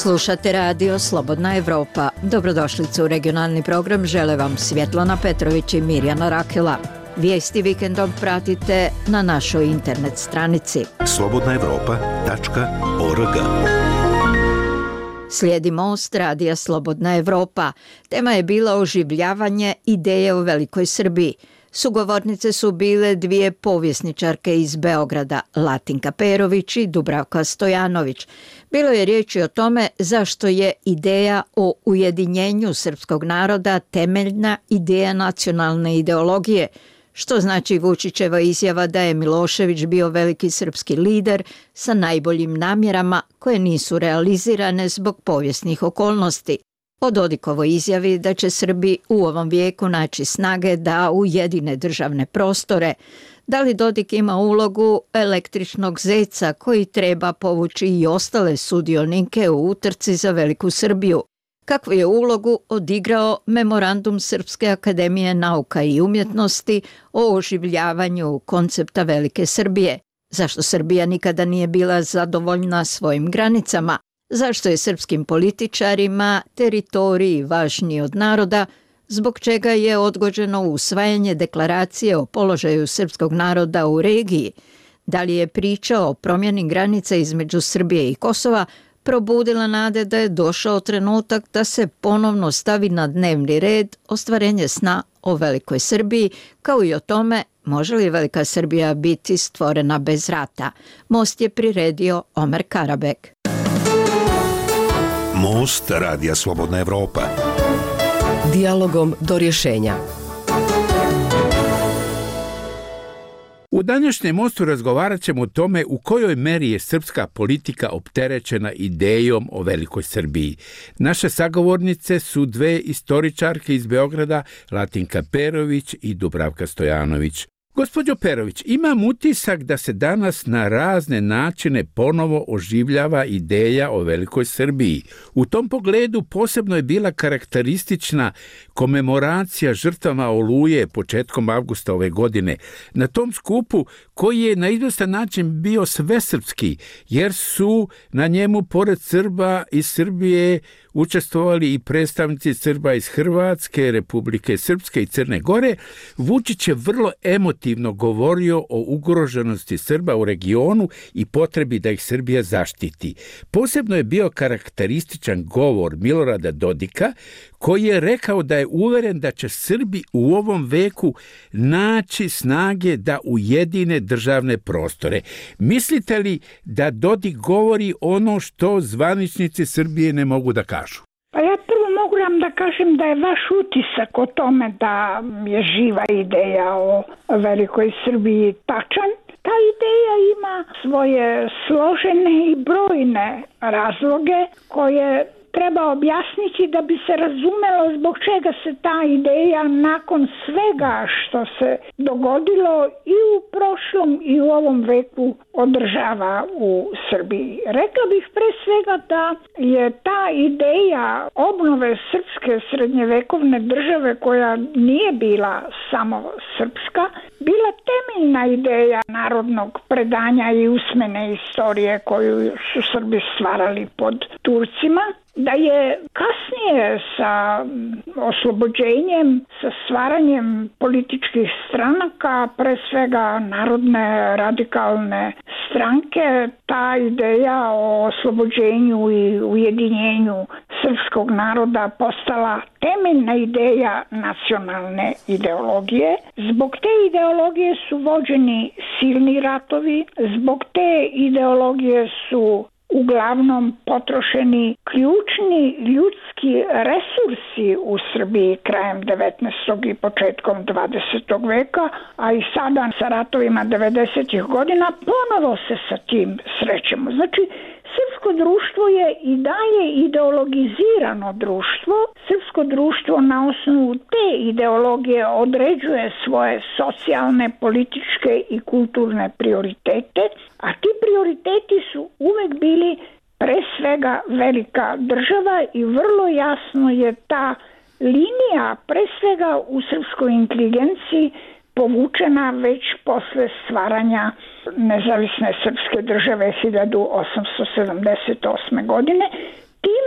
Slušate radio Slobodna Evropa. Dobrodošlicu u regionalni program žele vam Svjetlana Petrović i Mirjana Rakela. Vijesti vikendom pratite na našoj internet stranici slobodnaevropa.org. Slijedi Most radija Slobodna Evropa. Tema je bila oživljavanje ideje o Velikoj Srbiji. Sugovornice su bile dvije povjesničarke iz Beograda, Latinka Perović i Dubravka Stojanović. Bilo je riječi o tome zašto je ideja o ujedinjenju srpskog naroda temeljna ideja nacionalne ideologije, što znači Vučićeva izjava da je Milošević bio veliki srpski lider sa najboljim namjerama koje nisu realizirane zbog povijesnih okolnosti. O Dodikovoj izjavi da će Srbi u ovom vijeku naći snage da ujedine državne prostore. Da li Dodik ima ulogu električnog zeca koji treba povući i ostale sudionike u utrci za Veliku Srbiju? Kakvu je ulogu odigrao memorandum Srpske akademije nauka i umjetnosti o oživljavanju koncepta Velike Srbije? Zašto Srbija nikada nije bila zadovoljna svojim granicama? Zašto je srpskim političarima teritoriji važniji od naroda? Zbog čega je odgođeno usvajanje deklaracije o položaju srpskog naroda u regiji? Da li je priča o promjeni granica između Srbije i Kosova probudila nade da je došao trenutak da se ponovno stavi na dnevni red ostvarenje sna o Velikoj Srbiji, kao i o tome može li Velika Srbija biti stvorena bez rata? Most je priredio Omer Karabek. Most radija Slobodna Evropa. Dijalogom do rješenja. U današnjem mostu razgovarat ćemo o tome u kojoj meri je srpska politika opterećena idejom o Velikoj Srbiji. Naše sagovornice su dve istoričarke iz Beograda, Latinka Perović i Dubravka Stojanović. Gospođo Perović, imam utisak da se danas na razne načine ponovo oživljava ideja o Velikoj Srbiji. U tom pogledu posebno je bila karakteristična komemoracija žrtvama Oluje početkom avgusta ove godine. Na tom skupu koji je na izvjestan način bio svesrpski, jer su na njemu pored Srba iz Srbije učestvovali i predstavnici Srba iz Hrvatske, Republike Srpske i Crne Gore, Vučić je vrlo emotivno govorio o ugroženosti Srba u regionu i potrebi da ih Srbija zaštiti. Posebno je bio karakterističan govor Milorada Dodika, koji je rekao da je uveren da će Srbi u ovom veku naći snage da ujedine državne prostore. Mislite li da Dodik govori ono što zvaničnici Srbije ne mogu da kažu? Pa ja prvo mogu vam da kažem da je vaš utisak o tome da je živa ideja o Velikoj Srbiji tačan. Ta ideja ima svoje složene i brojne razloge koje treba objasniti da bi se razumelo zbog čega se ta ideja nakon svega što se dogodilo i u prošlom i u ovom veku održava u Srbiji. Rekla bih pre svega da je ta ideja obnove srpske srednjevekovne države koja nije bila samo srpska, bila temeljna ideja narodnog predanja i usmene istorije koju su Srbi stvarali pod Turcima, da je kasnije sa oslobođenjem, sa stvaranjem političkih stranaka, pre svega Narodne radikalne stranke, ta ideja o oslobođenju i ujedinjenju srpskog naroda postala temeljna ideja nacionalne ideologije. Zbog te ideologije su vođeni silni ratovi, zbog te ideologije su uglavnom potrošeni ključni ljudski resursi u Srbiji krajem 19. i početkom 20. veka, a i sada sa ratovima 90. godina ponovo se sa tim srećemo. Znači, srpsko društvo je i dalje ideologizirano društvo. Srpsko društvo na osnovu te ideologije određuje svoje socijalne, političke i kulturne prioritete, a ti prioriteti su uvek bili pre svega velika država i vrlo jasno je ta linija pre svega u srpskoj inteligenciji povučena već posle stvaranja nezavisne srpske države 1878. godine. Tim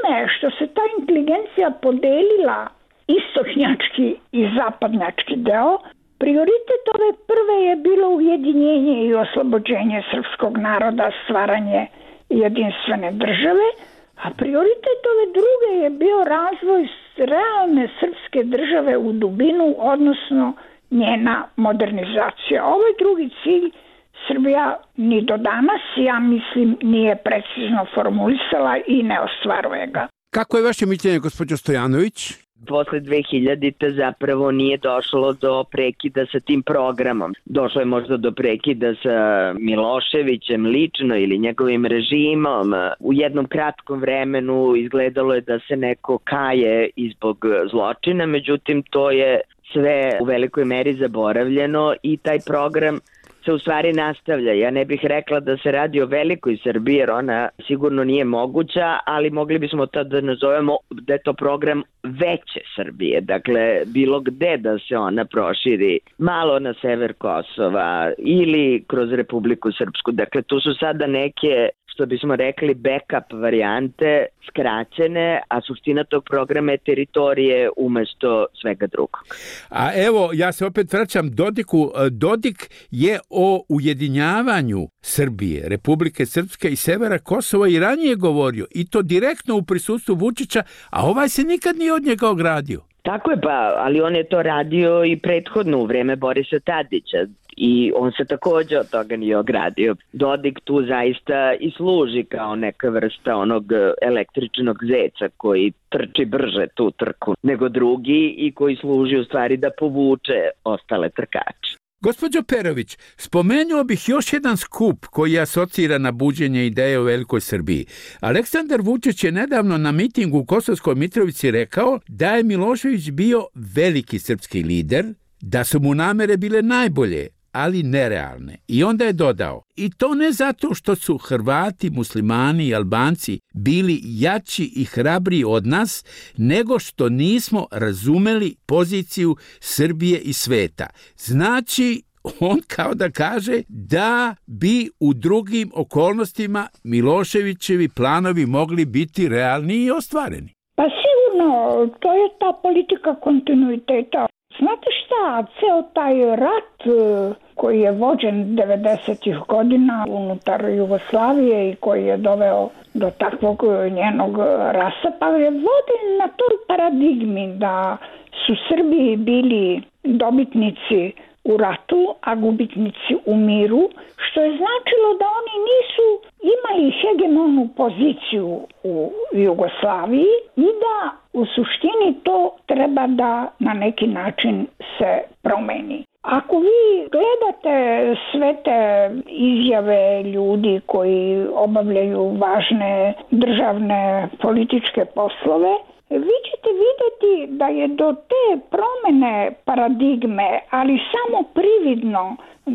time što se ta inteligencija podelila istočnjački i zapadnjački deo, prioritet ove prve je bilo ujedinjenje i oslobođenje srpskog naroda, stvaranje jedinstvene države, a prioritet ove druge je bio razvoj realne srpske države u dubinu, odnosno njena modernizacija. Ovaj drugi cilj Srbija ni do danas, ja mislim, nije precizno formulisala i ne ostvaruje ga. Kako je vaše mišljenje, gospođo Stojanović? Posle 2000. zapravo nije došlo do prekida sa tim programom. Došlo je možda do prekida sa Miloševićem lično ili njegovim režimom. U jednom kratkom vremenu izgledalo je da se neko kaje i zbog zločina, međutim to je sve u velikoj meri zaboravljeno i taj program se u stvari nastavlja. Ja ne bih rekla da se radi o velikoj Srbiji, jer ona sigurno nije moguća, ali mogli bismo to da nazovemo da je to program veće Srbije. Dakle, bilo gde da se ona proširi, malo na sever Kosova ili kroz Republiku Srpsku. Dakle, tu su sada neke, što bismo rekli, backup varijante, skraćene, a suština tog programa je teritorije umesto svega drugog. A evo, ja se opet vraćam Dodiku. Dodik je o ujedinjavanju Srbije, Republike Srpske i severa Kosova i ranije govorio, i to direktno u prisustvu Vučića, a ovaj se nikad nije od njega ogradio. Tako je, ali on je to radio i prethodno u vreme Borisa Tadića i on se takođe od toga nije ogradio. Dodik tu zaista i služi kao neka vrsta onog električnog zeca koji trči brže tu trku nego drugi i koji služi u stvari da povuče ostale trkače. Gospođo Perović, spomenuo bih još jedan skup koji asocira na buđenje ideje o velikoj Srbiji. Aleksandar Vučić je nedavno na mitingu u Kosovskoj Mitrovici rekao da je Milošević bio veliki srpski lider, da su mu namere bile najbolje, ali nerealne. I onda je dodao, i to ne zato što su Hrvati, Muslimani i Albanci bili jači i hrabriji od nas, nego što nismo razumeli poziciju Srbije i sveta. Znači, on kao da kaže da bi u drugim okolnostima Miloševićevi planovi mogli biti realni i ostvareni. Pa sigurno, to je ta politika kontinuiteta. Znate šta, ceo taj rat koji je vođen 90-ih godina unutar Jugoslavije i koji je doveo do takvog njenog rasapa, je vođen na toj paradigmi da su Srbiji bili dobitnici u ratu, a gubitnici u miru, što je značilo da oni nisu imali hegemonu poziciju u Jugoslaviji i da u suštini to treba da na neki način se promeni. Ako vi gledate sve te izjave ljudi koji obavljaju važne državne političke poslove, vi ćete vidjeti da je do te promene paradigme, ali samo prividno,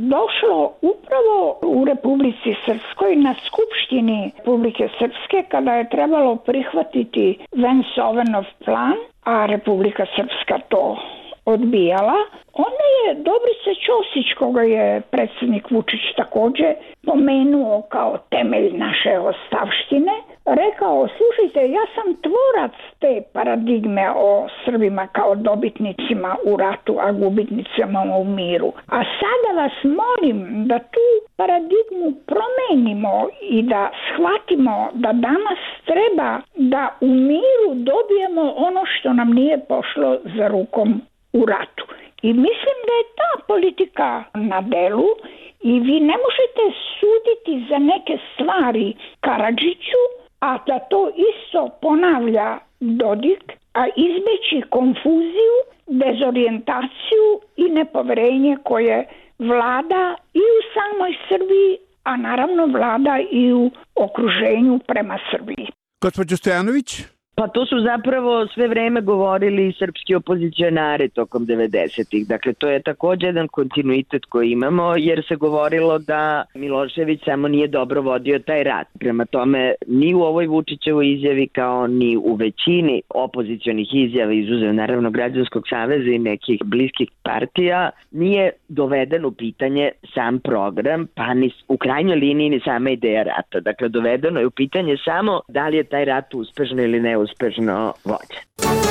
došlo upravo u Republici Srpskoj na Skupštini Republike Srpske kada je trebalo prihvatiti Vance-Ovenov plan, a Republika Srpska to odbijala. Onda je Dobrica Ćosić, koga je predsjednik Vučić također pomenuo kao temelj naše ostavštine, rekao, slušajte, ja sam tvorac te paradigme o Srbima kao dobitnicima u ratu, a gubitnicima u miru. A sada vas molim da tu paradigmu promenimo i da shvatimo da danas treba da u miru dobijemo ono što nam nije pošlo za rukom u ratu. I mislim da je ta politika na delu i vi ne možete suditi za neke stvari Karadžiću, a da to isto ponavlja Dodik, a izbeći konfuziju, dezorijentaciju i nepoverenje koje vlada i u samoj Srbiji, a naravno vlada i u okruženju prema Srbiji. Gospođo Stojanović? Pa to su zapravo sve vreme govorili srpski opozicionari tokom 90-ih. Dakle, to je također jedan kontinuitet koji imamo, jer se govorilo da Milošević samo nije dobro vodio taj rat. Prema tome, ni u ovoj Vučićevoj izjavi kao ni u većini opozicionih izjava, izuzev naravno Građanskog saveza i nekih bliskih partija, nije doveden u pitanje sam program, pa ni u krajnjoj liniji ni sama ideja rata. Dakle, dovedeno je u pitanje samo da li je taj rat uspešno ili neuspešno vođen.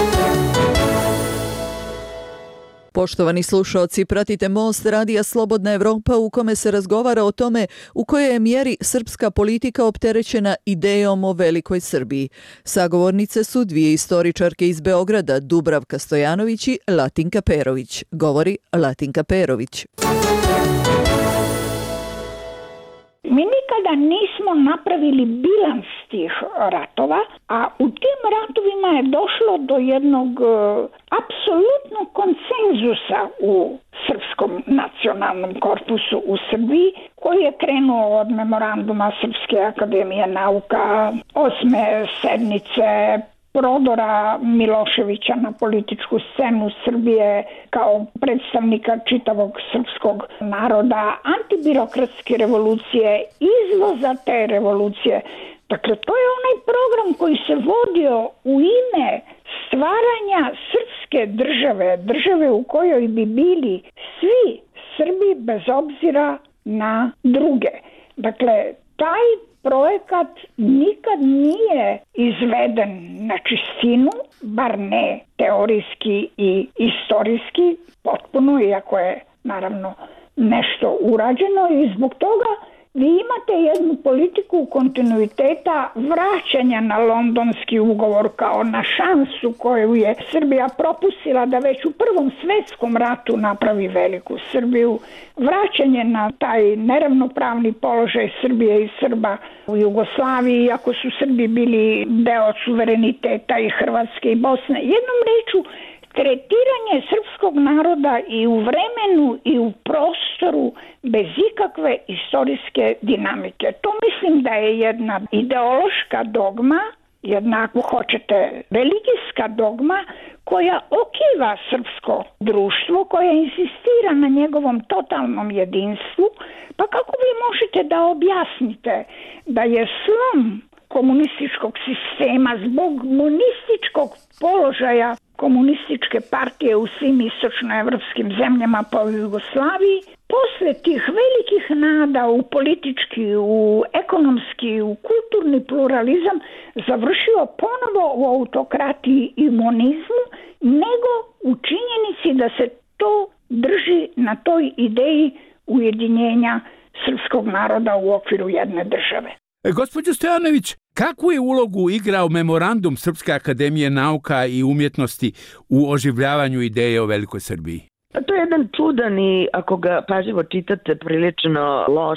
Poštovani slušaoci, pratite Most Radija Slobodna Evropa u kome se razgovara o tome u kojoj je mjeri srpska politika opterećena idejom o velikoj Srbiji. Sagovornice su dvije istoričarke iz Beograda, Dubravka Stojanović i Latinka Perović. Govori Latinka Perović. Mi nikada nismo napravili bilans tih ratova, a u tim ratovima je došlo do jednog apsolutnog konsenzusa u srpskom nacionalnom korpusu u Srbiji, koji je krenuo od memoranduma Srpske akademije nauka, 8. sednice, prodora Miloševića na političku scenu Srbije kao predstavnika čitavog srpskog naroda, antibirokratske revolucije, izvoza te revolucije. Dakle, to je onaj program koji se vodio u ime stvaranja srpske države, države u kojoj bi bili svi Srbi bez obzira na druge. Dakle, taj projekat nikad nije izveden na čistinu, bar ne teorijski i istorijski, potpuno, iako je naravno nešto urađeno, i zbog toga vi imate jednu politiku kontinuiteta vraćanja na Londonski ugovor kao na šansu koju je Srbija propustila da već u Prvom svjetskom ratu napravi veliku Srbiju, vraćanje na taj neravnopravni položaj Srbije i Srba u Jugoslaviji, iako su Srbi bili deo suvereniteta i Hrvatske i Bosne. Jednom rečju, tretiranje srpskog naroda i u vremenu i u prostoru bez ikakve istorijske dinamike. To mislim da je jedna ideološka dogma, jedna, ako hoćete, religijska dogma koja okiva srpsko društvo, koja insistira na njegovom totalnom jedinstvu. Pa kako vi možete da objasnite da je slom komunističkog sistema zbog monističkog položaja komunističke partije u svim istočnoevropskim zemljama pa u Jugoslaviji, posle tih velikih nada u politički, u ekonomski, u kulturni pluralizam završio ponovo u autokratiji i monizmu, nego u činjenici da se to drži na toj ideji ujedinjenja srpskog naroda u okviru jedne države. Gospođo Stojanović, kakvu je ulogu igrao memorandum Srpske akademije nauka i umjetnosti u oživljavanju ideje o velikoj Srbiji? To je jedan čudan i, ako ga pažljivo čitate, prilično loš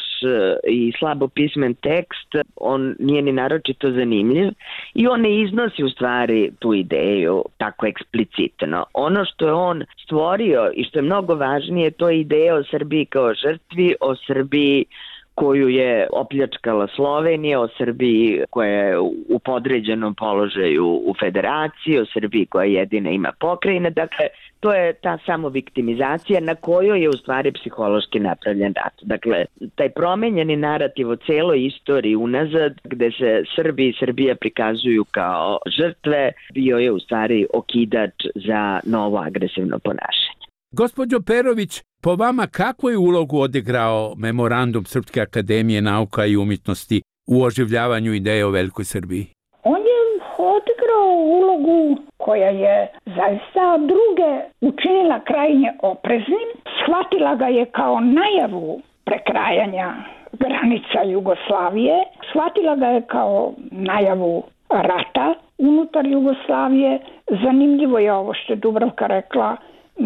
i slabo pismen tekst. On nije ni naročito zanimljiv i on ne iznosi u stvari tu ideju tako eksplicitno. Ono što je on stvorio i što je mnogo važnije, to je ideja o Srbiji kao žrtvi, o Srbiji koju je opljačkala Slovenija, o Srbiji koja je u podređenom položaju u federaciji, o Srbiji koja jedina ima pokrajine. Dakle, to je ta samoviktimizacija na kojoj je u stvari psihološki napravljen rat. Dakle, taj promenjeni narativ o celoj istoriji unazad, gde se Srbi i Srbija prikazuju kao žrtve, bio je u stvari okidač za novo agresivno ponašanje. Gospođo Perović, po vama kakvu je ulogu odigrao memorandum Srpske akademije nauka i umjetnosti u oživljavanju ideje o velikoj Srbiji? On je odigrao ulogu koja je zaista druge učinila krajnje opreznim. Shvatila ga je kao najavu prekrajanja granica Jugoslavije. Shvatila ga je kao najavu rata unutar Jugoslavije. Zanimljivo je ovo što je Dubravka rekla,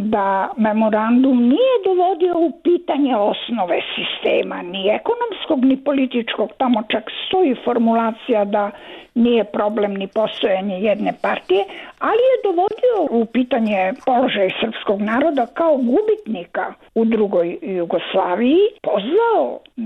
da memorandum nije dovodio u pitanje osnove sistema, ni ekonomskog, ni političkog. Tamo čak stoji formulacija da nije problem ni postojanje jedne partije, ali je dovodio u pitanje položaj srpskog naroda kao gubitnika u drugoj Jugoslaviji, pozvao na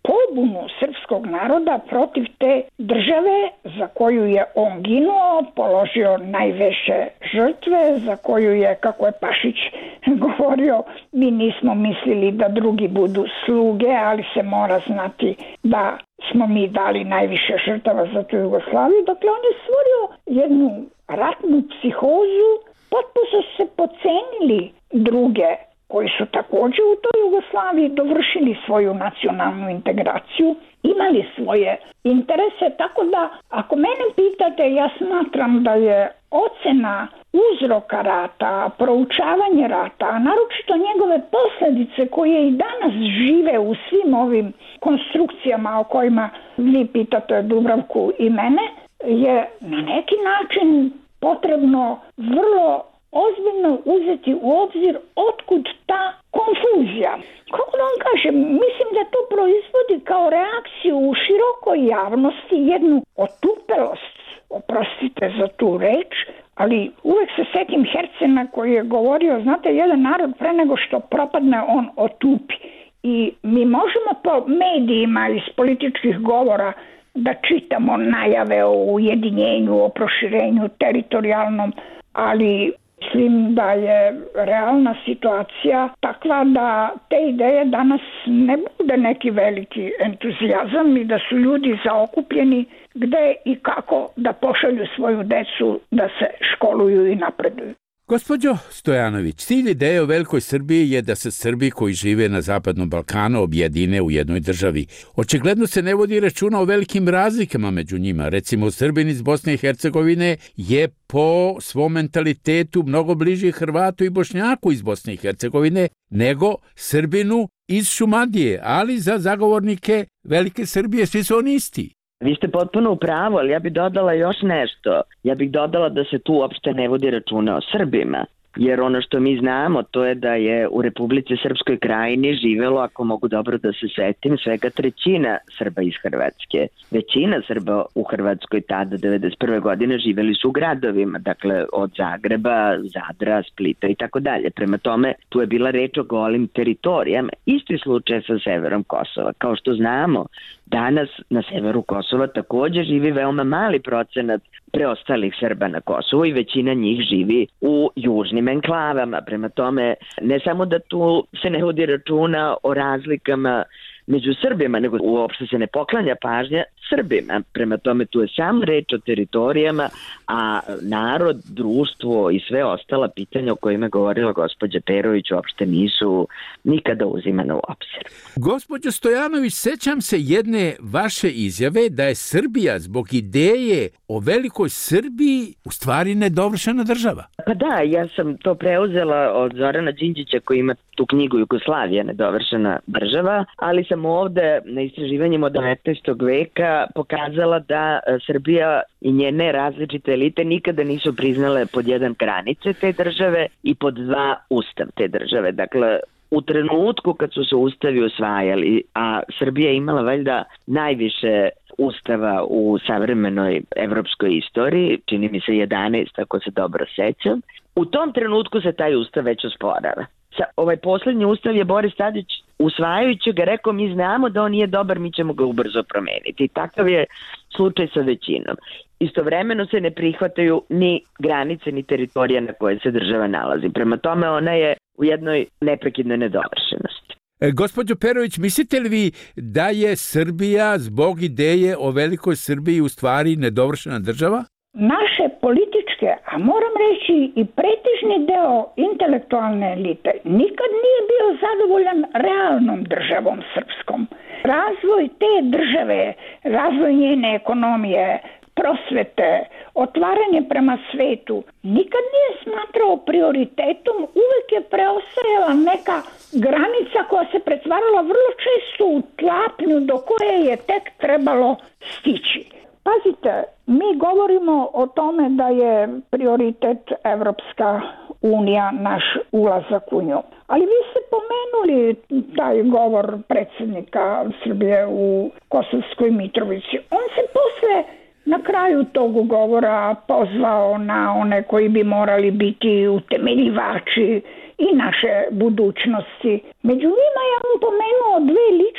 pobunu srpskog naroda protiv te države za koju je on ginuo, položio najveće žrtve, za koju je, kako je Pašić govorio, mi nismo mislili da drugi budu sluge, ali se mora znati da smo mi dali najviše žrtava za tu Jugoslaviju. Dakle, on je stvorio jednu ratnu psihozu, potpuno su se pocenili druge koji su također u toj Jugoslaviji dovršili svoju nacionalnu integraciju, imali svoje interese, tako da ako mene pitate, ja smatram da je ocena uzroka rata, proučavanje rata, a naročito njegove posljedice koje i danas žive u svim ovim konstrukcijama o kojima vi pitate Dubravku i mene, je na neki način potrebno vrlo ozbiljno uzeti u obzir otkud ta konfuzija. Kako da vam kažem, mislim da to proizvodi kao reakciju u širokoj javnosti jednu otupelost, oprostite za tu reč, ali uvek se setim Hercena koji je govorio, znate, jedan narod pre nego što propadne on otupi. I mi možemo po medijima iz političkih govora da čitamo najave o ujedinjenju, o proširenju teritorijalnom, ali mislim da je realna situacija takva da te ideje danas ne bude neki veliki entuzijazam i da su ljudi zaokupljeni gde i kako da pošalju svoju decu da se školuju i napreduju. Gospođo Stojanović, cilj ideje o velikoj Srbiji je da se Srbi koji žive na Zapadnom Balkanu objedine u jednoj državi. Očigledno se ne vodi računa o velikim razlikama među njima. Recimo, Srbin iz Bosne i Hercegovine je po svom mentalitetu mnogo bliži Hrvatu i Bošnjaku iz Bosne i Hercegovine nego Srbinu iz Šumadije, ali za zagovornike velike Srbije svi su oni isti. Vi ste potpuno u pravu, ali ja bih dodala još nešto. Ja bih dodala da se tu uopšte ne vodi računa o Srbima. Jer ono što mi znamo to je da je u Republici Srpskoj Krajini živelo, ako mogu dobro da se setim, svega 1/3 Srba iz Hrvatske. Većina Srba u Hrvatskoj tada 1991. godine živeli su u gradovima, dakle od Zagreba, Zadra, Splita i tako dalje. Prema tome, tu je bila reč o golim teritorijama. Isti slučaj sa severom Kosova. Kao što znamo, danas na severu Kosova također živi veoma mali procenat preostalih Srba na Kosovu i većina njih živi u južnim enklavama. Prema tome, ne samo da tu se ne vodi računa o razlikama među Srbima, nego uopšte se ne poklanja pažnja Srbima. Prema tome, tu je sam reč o teritorijama, a narod, društvo i sve ostala pitanja o kojima je govorila gospođa Perović uopšte nisu nikada uzimane u obzir. Gospođo Stojanović, sećam se jedne vaše izjave da je Srbija zbog ideje o velikoj Srbiji u stvari nedovršena država. Pa da, ja sam to preuzela od Zorana Đinđića koji ima tu knjigu Jugoslavija, nedovršena država, ali sam ovde na istraživanjima od 19. veka pokazala da Srbija i njene različite elite nikada nisu priznale pod jedan granice te države i pod dva ustav te države. Dakle, u trenutku kad su se ustavi usvajali, a Srbija je imala valjda najviše ustava u savremenoj evropskoj istoriji, čini mi se 11, ako se dobro sećam, u tom trenutku se taj ustav već osporava. Ovaj posljednji ustav je Boris Tadić usvajajući ga rekao mi znamo da on nije dobar, mi ćemo ga ubrzo promeniti. I takav je slučaj sa većinom. Istovremeno se ne prihvataju ni granice ni teritorija na koje se država nalazi. Prema tome ona je u jednoj neprekidnoj nedovršenosti. Gospođo Perović, mislite li vi da je Srbija zbog ideje o velikoj Srbiji u stvari nedovršena država? Naše političke, a moram reći i pretežni deo intelektualne elite nikad nije bio zadovoljan realnom državom srpskom. Razvoj te države, razvoj njene ekonomije, prosvete, otvaranje prema svetu nikad nije smatrao prioritetom, uvek je preostajala neka granica koja se pretvarala vrlo često u tlapnju do koje je tek trebalo stići. Pazite, mi govorimo o tome da je prioritet Evropska unija, naš ulazak u nju. Ali vi ste pomenuli taj govor predsjednika Srbije u Kosovskoj Mitrovici. On se posle na kraju tog govora pozvao na one koji bi morali biti utemeljivači i naše budućnosti. Među njima je on pomenuo dve ličnosti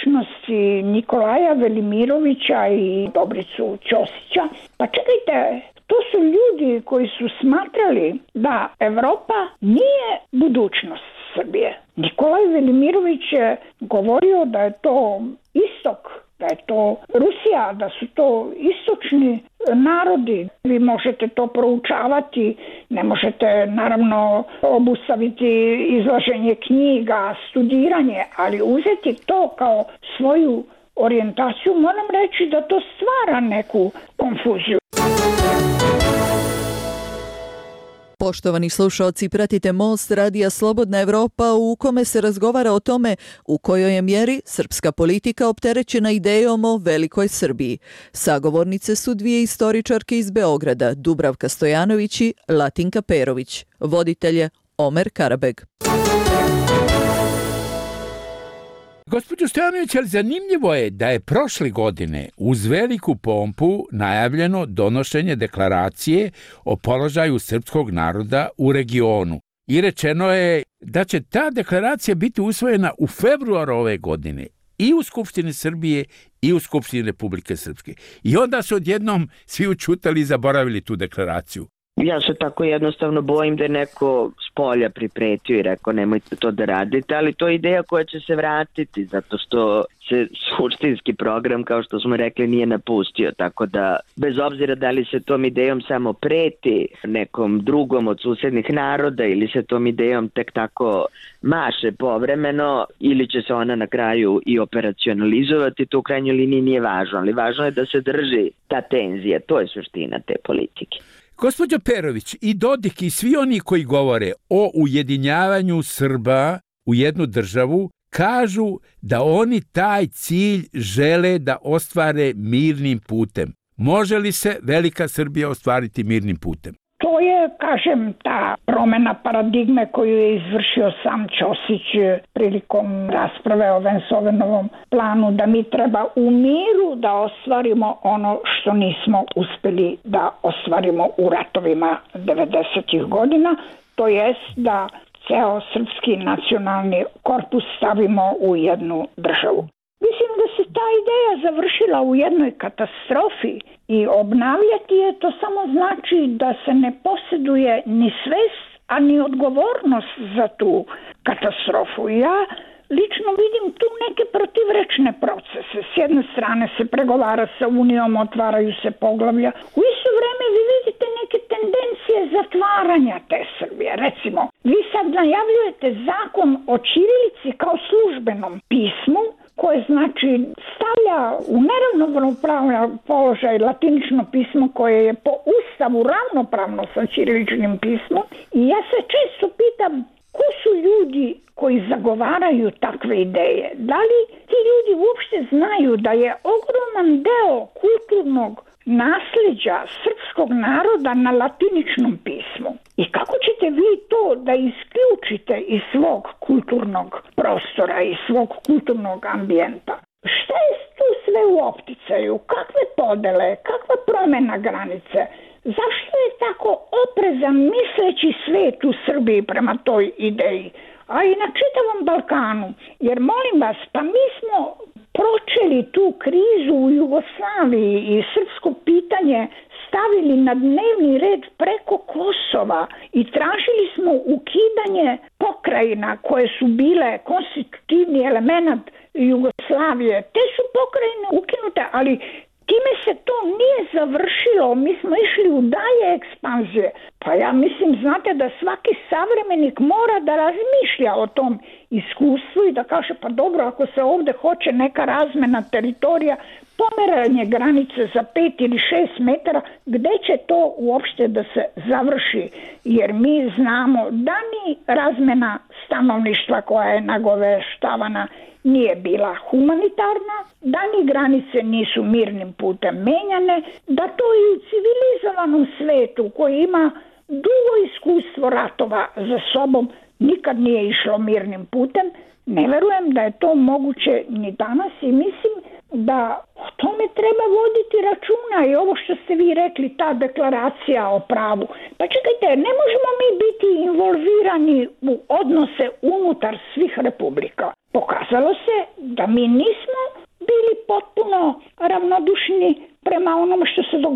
ličnosti Nikolaja Velimirovića i Dobricu Ćosića. Pa čekajte, to su ljudi koji su smatrali da Evropa nije budućnost Srbije. Nikolaj Velimirović je govorio da je to istok, da je to Rusija, da su to istočni narodi. Vi možete to proučavati, ne možete naravno obustaviti izlaženje knjiga, studiranje, ali uzeti to kao svoju orijentaciju, moram reći da to stvara neku konfuziju. Poštovani slušaoci, pratite Most radija Slobodna Evropa u kome se razgovara o tome u kojoj je mjeri srpska politika opterećena idejom o velikoj Srbiji. Sagovornice su dvije istoričarke iz Beograda, Dubravka Stojanović i Latinka Perović. Voditelj je Omer Karabeg. Gospođo Stojanović, ali zanimljivo je da je prošle godine uz veliku pompu najavljeno donošenje deklaracije o položaju srpskog naroda u regionu. I rečeno je da će ta deklaracija biti usvojena u februaru ove godine i u Skupštini Srbije i u Skupštini Republike Srpske. I onda su odjednom svi učutali i zaboravili tu deklaraciju. Ja se tako jednostavno bojim da je neko s polja pripretio i rekao nemojte to da radite, ali to je ideja koja će se vratiti zato što se suštinski program, kao što smo rekli, nije napustio, tako da bez obzira da li se tom idejom samo preti nekom drugom od susednih naroda ili se tom idejom tek tako maše povremeno ili će se ona na kraju i operacionalizovati, to u krajnjoj liniji nije važno, ali važno je da se drži ta tenzija, to je suština te politike. Gospođo Perović, i Dodik i svi oni koji govore o ujedinjavanju Srba u jednu državu kažu da oni taj cilj žele da ostvare mirnim putem. Može li se velika Srbija ostvariti mirnim putem? To je, kažem, ta promena paradigme koju je izvršio sam Ćosić prilikom rasprave o Vensovenovom planu, da mi treba u miru da ostvarimo ono što nismo uspeli da ostvarimo u ratovima 90. godina, to jest da ceo srpski nacionalni korpus stavimo u jednu državu. Mislim da se ta ideja završila u jednoj katastrofi i obnavljati je to samo znači da se ne posjeduje ni svest, a ni odgovornost za tu katastrofu. Ja lično vidim tu neke protivrečne procese. S jedne strane se pregovara sa Unijom, otvaraju se poglavlja. U isto vreme vi vidite neke tendencije zatvaranja te Srbije. Recimo, vi sad najavljujete zakon o ćirilici kao službenom pismu, koje znači stavlja u neravnopravan položaj latinično pismo koje je po Ustavu ravnopravno sa ćiriličnim pismom. I ja se često pitam ko su ljudi koji zagovaraju takve ideje. Da li ti ljudi uopšte znaju da je ogroman deo kulturnog nasljeđa srpskog naroda na latiničnom pismu? I kako ćete vi to da isključite iz svog kulturnog prostora, iz svog kulturnog ambijenta? Šta je tu sve u opticaju? Kakve podele? Kakva promjena granice? Zašto je tako oprezan misleći svet u Srbiji prema toj ideji? A i na čitavom Balkanu. Jer molim vas, pa mi smo pročeli tu krizu u Jugoslaviji i srpsko pitanje stavili na dnevni red preko Kosova i tražili smo ukidanje pokrajina koje su bile konstitutivni element Jugoslavije. Te su pokrajine ukinute, ali time se to nije završilo. Mi smo išli u dalje ekspanzije. Pa ja mislim, znate, da svaki savremenik mora da razmišlja o tom iskustvu i da kaže, pa dobro, ako se ovdje hoće neka razmena teritorija, pomeranje granice za 5 ili 6 metara, gde će to uopšte da se završi? Jer mi znamo da ni razmena stanovništva koja je nagoveštavana nije bila humanitarna, da ni granice nisu mirnim putem menjane, da to i u civilizovanom svetu koji ima dugo iskustvo ratova za sobom nikad nije išlo mirnim putem. Ne verujem da je to moguće ni danas i mislim da o tome treba voditi računa i ovo što ste vi rekli, ta deklaracija o pravu. Pa čekajte, ne možemo mi biti involvirani u odnose unutar svih republika. Pokazalo se da mi nismo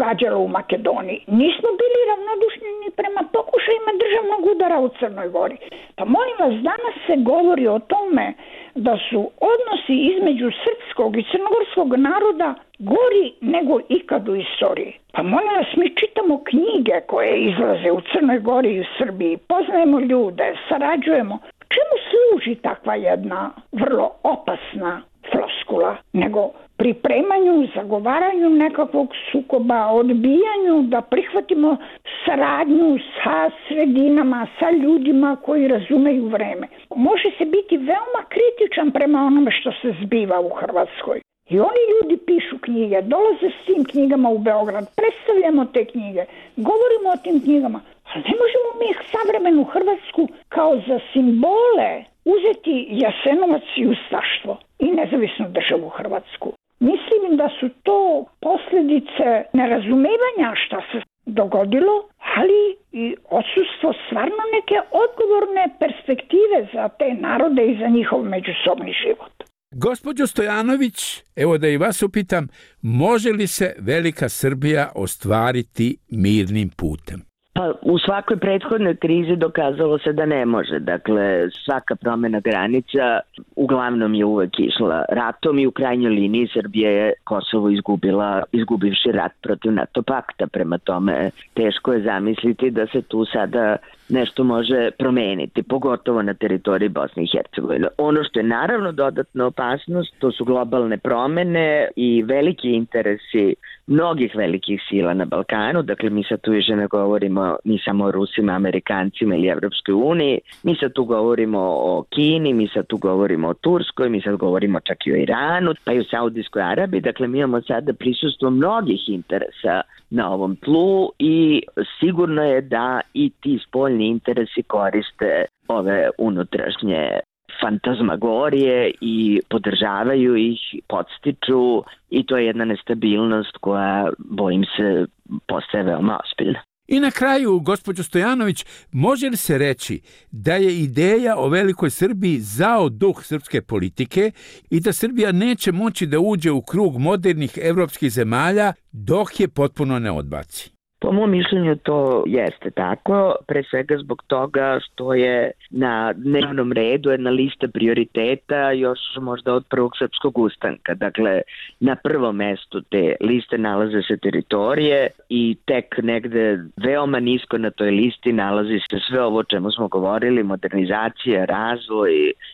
događalo u Makedoniji. Nismo bili ravnodušni ni prema pokušajima državnog udara u Crnoj Gori. Pa molim vas, danas se govori o tome da su odnosi između srpskog i crnogorskog naroda gori nego ikad u istoriji. Pa molim vas, mi čitamo knjige koje izlaze u Crnoj Gori i u Srbiji, poznajemo ljude, sarađujemo. Čemu služi takva jedna vrlo opasna floskula, nego pripremanju, zagovaranju nekakvog sukoba, odbijanju da prihvatimo saradnju sa sredinama, sa ljudima koji razumeju vreme. Može se biti veoma kritičan prema onome što se zbiva u Hrvatskoj. I oni ljudi pišu knjige, dolaze s tim knjigama u Beograd, predstavljamo te knjige, govorimo o tim knjigama, ali ne možemo mi savremenu Hrvatsku kao za simbole uzeti Jasenovac i ustaštvo i nezavisnu državu Hrvatsku. Mislim da su to posljedice nerazumevanja šta se dogodilo, ali i odsustvo stvarno neke odgovorne perspektive za te narode i za njihov međusobni život. Gospođo Stojanović, evo da i vas upitam, može li se velika Srbija ostvariti mirnim putem? Pa u svakoj prethodnoj krizi dokazalo se da ne može. Dakle, svaka promjena granica uglavnom je uvek išla ratom i u krajnjoj liniji Srbija je Kosovo izgubivši rat protiv NATO pakta. Prema tome, teško je zamisliti da se tu sada nešto može promeniti, pogotovo na teritoriji Bosne i Hercegovine. Ono što je naravno dodatna opasnost, to su globalne promene i veliki interesi mnogih velikih sila na Balkanu. Dakle, mi sad tu više ne govorimo ni samo o Rusima, Amerikancima ili Evropskoj uniji. Mi sad tu govorimo o Kini, mi sad tu govorimo o Turskoj, mi sad govorimo čak i o Iranu, pa i o Saudijskoj Arabiji. Dakle, mi imamo sada prisustvo mnogih interesa na ovom tlu i sigurno je da i ti spoljni interesi koriste ove unutrašnje fantazmagorije i podržavaju ih, podstiču i to je jedna nestabilnost koja, bojim se, postaje veoma ozbiljna. I na kraju, gospođo Stojanović, može li se reći da je ideja o velikoj Srbiji zao duh srpske politike i da Srbija neće moći da uđe u krug modernih evropskih zemalja dok je potpuno ne odbaci? Po mom mišljenju to jeste tako, pre svega zbog toga što je na dnevnom redu jedna lista prioriteta još možda od prvog srpskog ustanka. Dakle, na prvom mestu te liste nalaze se teritorije i tek negde veoma nisko na toj listi nalazi se sve ovo o čemu smo govorili, modernizacija, razvoj,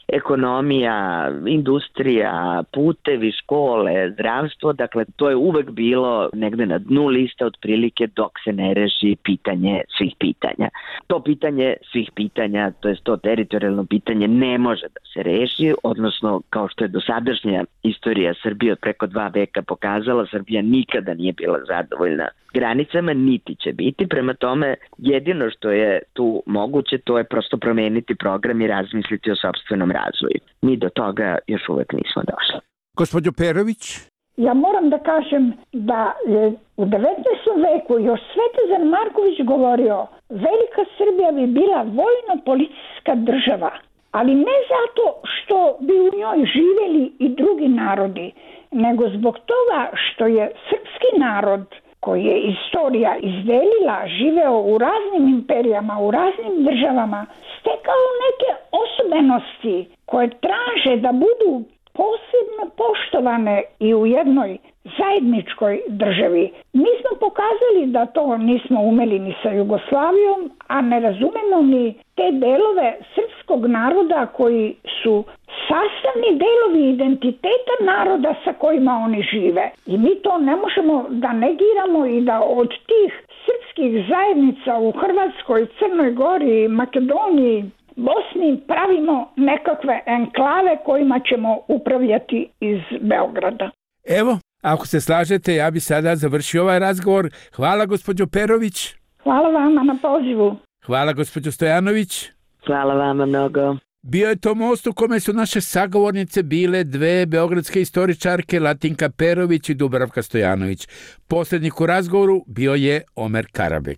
ekonomija, industrija, putevi, škole, zdravstvo. Dakle, to je uvek bilo negde na dnu lista otprilike dok se ne reši pitanje svih pitanja. To pitanje svih pitanja, to je to teritorijalno pitanje, ne može da se reši, odnosno kao što je dosadašnja istorija Srbije od preko 2 veka pokazala, Srbija nikada nije bila zadovoljna granicama, niti će biti. Prema tome, jedino što je tu moguće, to je prosto promeniti program i razmisliti o sopstvenom razvoju. Mi do toga još uvek nismo došli. Gospođo Perović? Ja moram da kažem da je u 19. veku još Svetozar Marković govorio velika Srbija bi bila vojno-policijska država, ali ne zato što bi u njoj živjeli i drugi narodi, nego zbog toga što je srpski narod koji je istorija izdelila, živeo u raznim imperijama, u raznim državama, stekao neke osobenosti koje traže da budu posebno poštovane i u jednoj zajedničkoj državi. Mi smo pokazali da to nismo umeli ni sa Jugoslavijom, a ne razumemo ni te delove srpskog naroda koji su sastavni delovi identiteta naroda sa kojima oni žive. I mi to ne možemo da negiramo i da od tih srpskih zajednica u Hrvatskoj, Crnoj Gori, Makedoniji, Bosni pravimo nekakve enklave kojima ćemo upravljati iz Beograda. Evo, ako se slažete, ja bi sada završio ovaj razgovor. Hvala gospođo Perović. Hvala vama na pozivu. Hvala gospođo Stojanović. Hvala vama mnogo. Bio je to most u kome su naše sagovornice bile dve beogradske istoričarke, Latinka Perović i Dubravka Stojanović. Posrednik u razgovoru bio je Omer Karabek.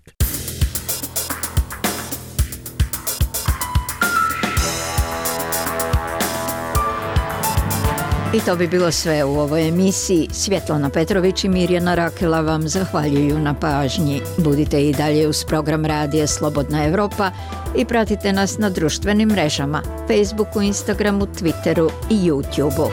I to bi bilo sve u ovoj emisiji. Svjetlana Petrović i Mirjana Rakela vam zahvaljuju na pažnji. Budite i dalje uz program Radija Slobodna Evropa i pratite nas na društvenim mrežama, Facebooku, Instagramu, Twitteru i YouTubeu.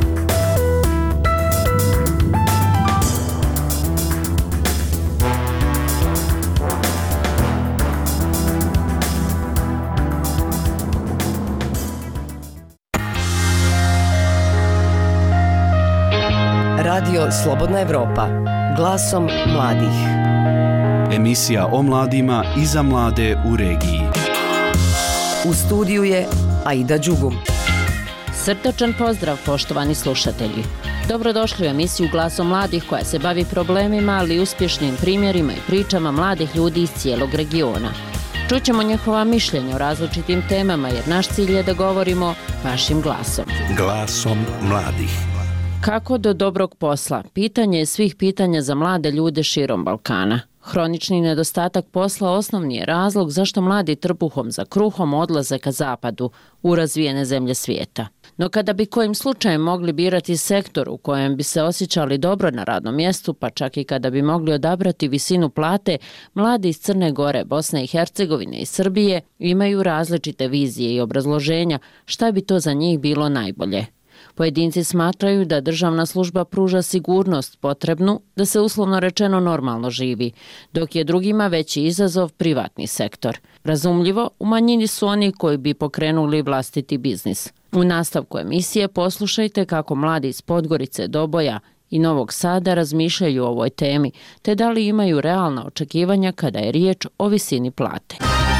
Radio Slobodna Evropa, glasom mladih. Emisija o mladima i za mlade u regiji. U studiju je Aida Đugum. Srdačan pozdrav, poštovani slušatelji. Dobrodošli u emisiju Glasom mladih koja se bavi problemima, ali i uspješnim primjerima i pričama mladih ljudi iz cijelog regiona. Čućemo njihova mišljenja o različitim temama jer naš cilj je da govorimo vašim glasom. Glasom mladih. Kako do dobrog posla? Pitanje je svih pitanja za mlade ljude širom Balkana. Hronični nedostatak posla osnovni je razlog zašto mladi trbuhom za kruhom odlaze ka zapadu, u razvijene zemlje svijeta. No kada bi kojim slučajem mogli birati sektor u kojem bi se osjećali dobro na radnom mjestu, pa čak i kada bi mogli odabrati visinu plate, mladi iz Crne Gore, Bosne i Hercegovine i Srbije imaju različite vizije i obrazloženja šta bi to za njih bilo najbolje. Pojedinci smatraju da državna služba pruža sigurnost potrebnu da se uslovno rečeno normalno živi, dok je drugima veći izazov privatni sektor. Razumljivo, u manjini su oni koji bi pokrenuli vlastiti biznis. U nastavku emisije poslušajte kako mladi iz Podgorice, Doboja i Novog Sada razmišljaju o ovoj temi, te da li imaju realna očekivanja kada je riječ o visini plate.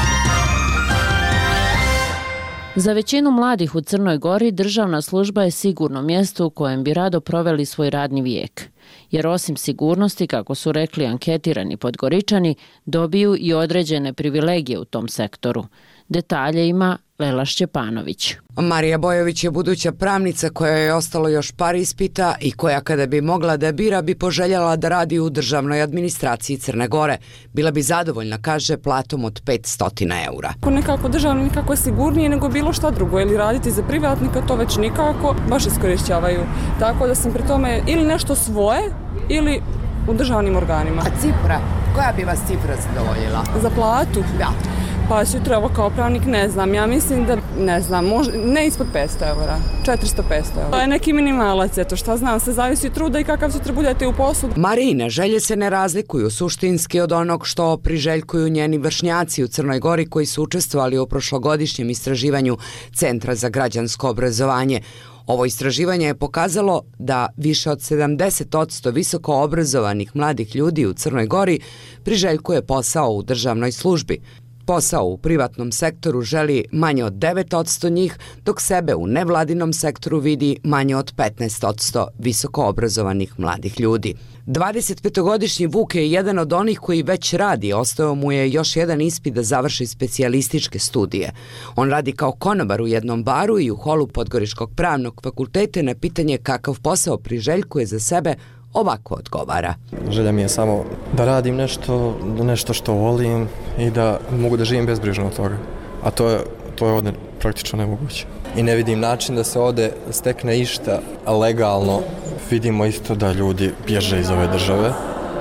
Za većinu mladih u Crnoj Gori državna služba je sigurno mjesto u kojem bi rado proveli svoj radni vijek. Jer osim sigurnosti, kako su rekli anketirani Podgoričani, dobiju i određene privilegije u tom sektoru. Detalje ima Lela Šćepanović. Marija Bojović je buduća pravnica koja je ostalo još par ispita i koja kada bi mogla da bira bi poželjela da radi u državnoj administraciji Crne Gore. Bila bi zadovoljna, kaže, platom od 500 eura. Nekako državno nikako je sigurnije nego bilo šta drugo, ili raditi za privatnika, to već nikako, baš iskorišćavaju. Tako da sam pri tome ili nešto svoje ili u državnim organima. A cifra? Koja bi vas cifra zadovoljila? Za platu? Da. Pa sutra ovo kao pravnik ne znam, ja mislim da ne znam, ne ispod 500 eura, 400-500 eura. To je neki minimalac, eto šta znam, se zavisi od truda i kakav sutra budete u poslu. Marijine želje se ne razlikuju suštinski od onog što priželjkuju njeni vršnjaci u Crnoj Gori koji su učestvovali u prošlogodišnjem istraživanju Centra za građansko obrazovanje. Ovo istraživanje je pokazalo da više od 70% visoko obrazovanih mladih ljudi u Crnoj Gori priželjkuje posao u državnoj službi. Posao u privatnom sektoru želi manje od 9% njih, dok sebe u nevladinom sektoru vidi manje od 15% visoko obrazovanih mladih ljudi. 25-godišnji Vuk je jedan od onih koji već radi, ostao mu je još jedan ispit da završi specijalističke studije. On radi kao konobar u jednom baru i u holu Podgoričkog pravnog fakulteta. Na pitanje kakav posao priželjkuje za sebe, ovako odgovara. Želja mi je samo da radim nešto što volim i da mogu da živim bezbrižno od toga. A to je ovdje praktično nemoguće. I ne vidim način da se ovdje stekne išta legalno. Vidimo isto da ljudi bježe iz ove države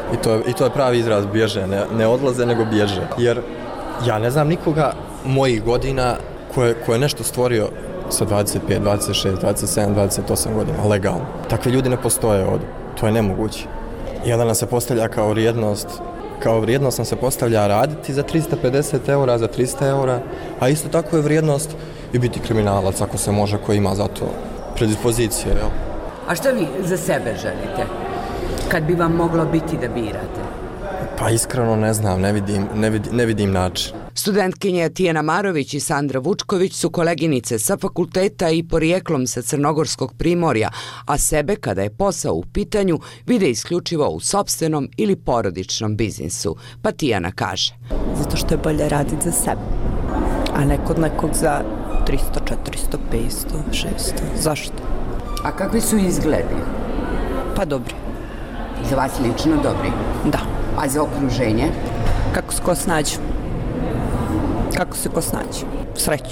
i to je pravi izraz, bježe, ne odlaze nego bježe. Jer ja ne znam nikoga mojih godina ko je nešto stvorio sa 25, 26, 27, 28 godina legalno. Takvi ljudi ne postoje ovdje. To je nemoguće. I onda nam se postavlja kao vrijednost nam se postavlja raditi za 350 eura, za 300 eura, a isto tako je vrijednost i biti kriminalac ako se može, ko ima za to predispozicije. Jel? A što vi za sebe želite, kad bi vam moglo biti da birate? Pa iskreno ne znam, ne vidim način. Studentkinje Tijena Marović i Sandra Vučković su koleginice sa fakulteta i porijeklom sa Crnogorskog primorja, a sebe, kada je posao u pitanju, vide isključivo u sopstvenom ili porodičnom biznisu. Pa Tijana kaže. Zato što je bolje raditi za sebe, a ne kod nekog za 300, 400, 500, 600. Zašto? A kakvi su izgledi? Pa dobri. Za vas lično dobri? Da. A za okruženje? Kako se ko snađe. Kako se ko snađe. Sreću.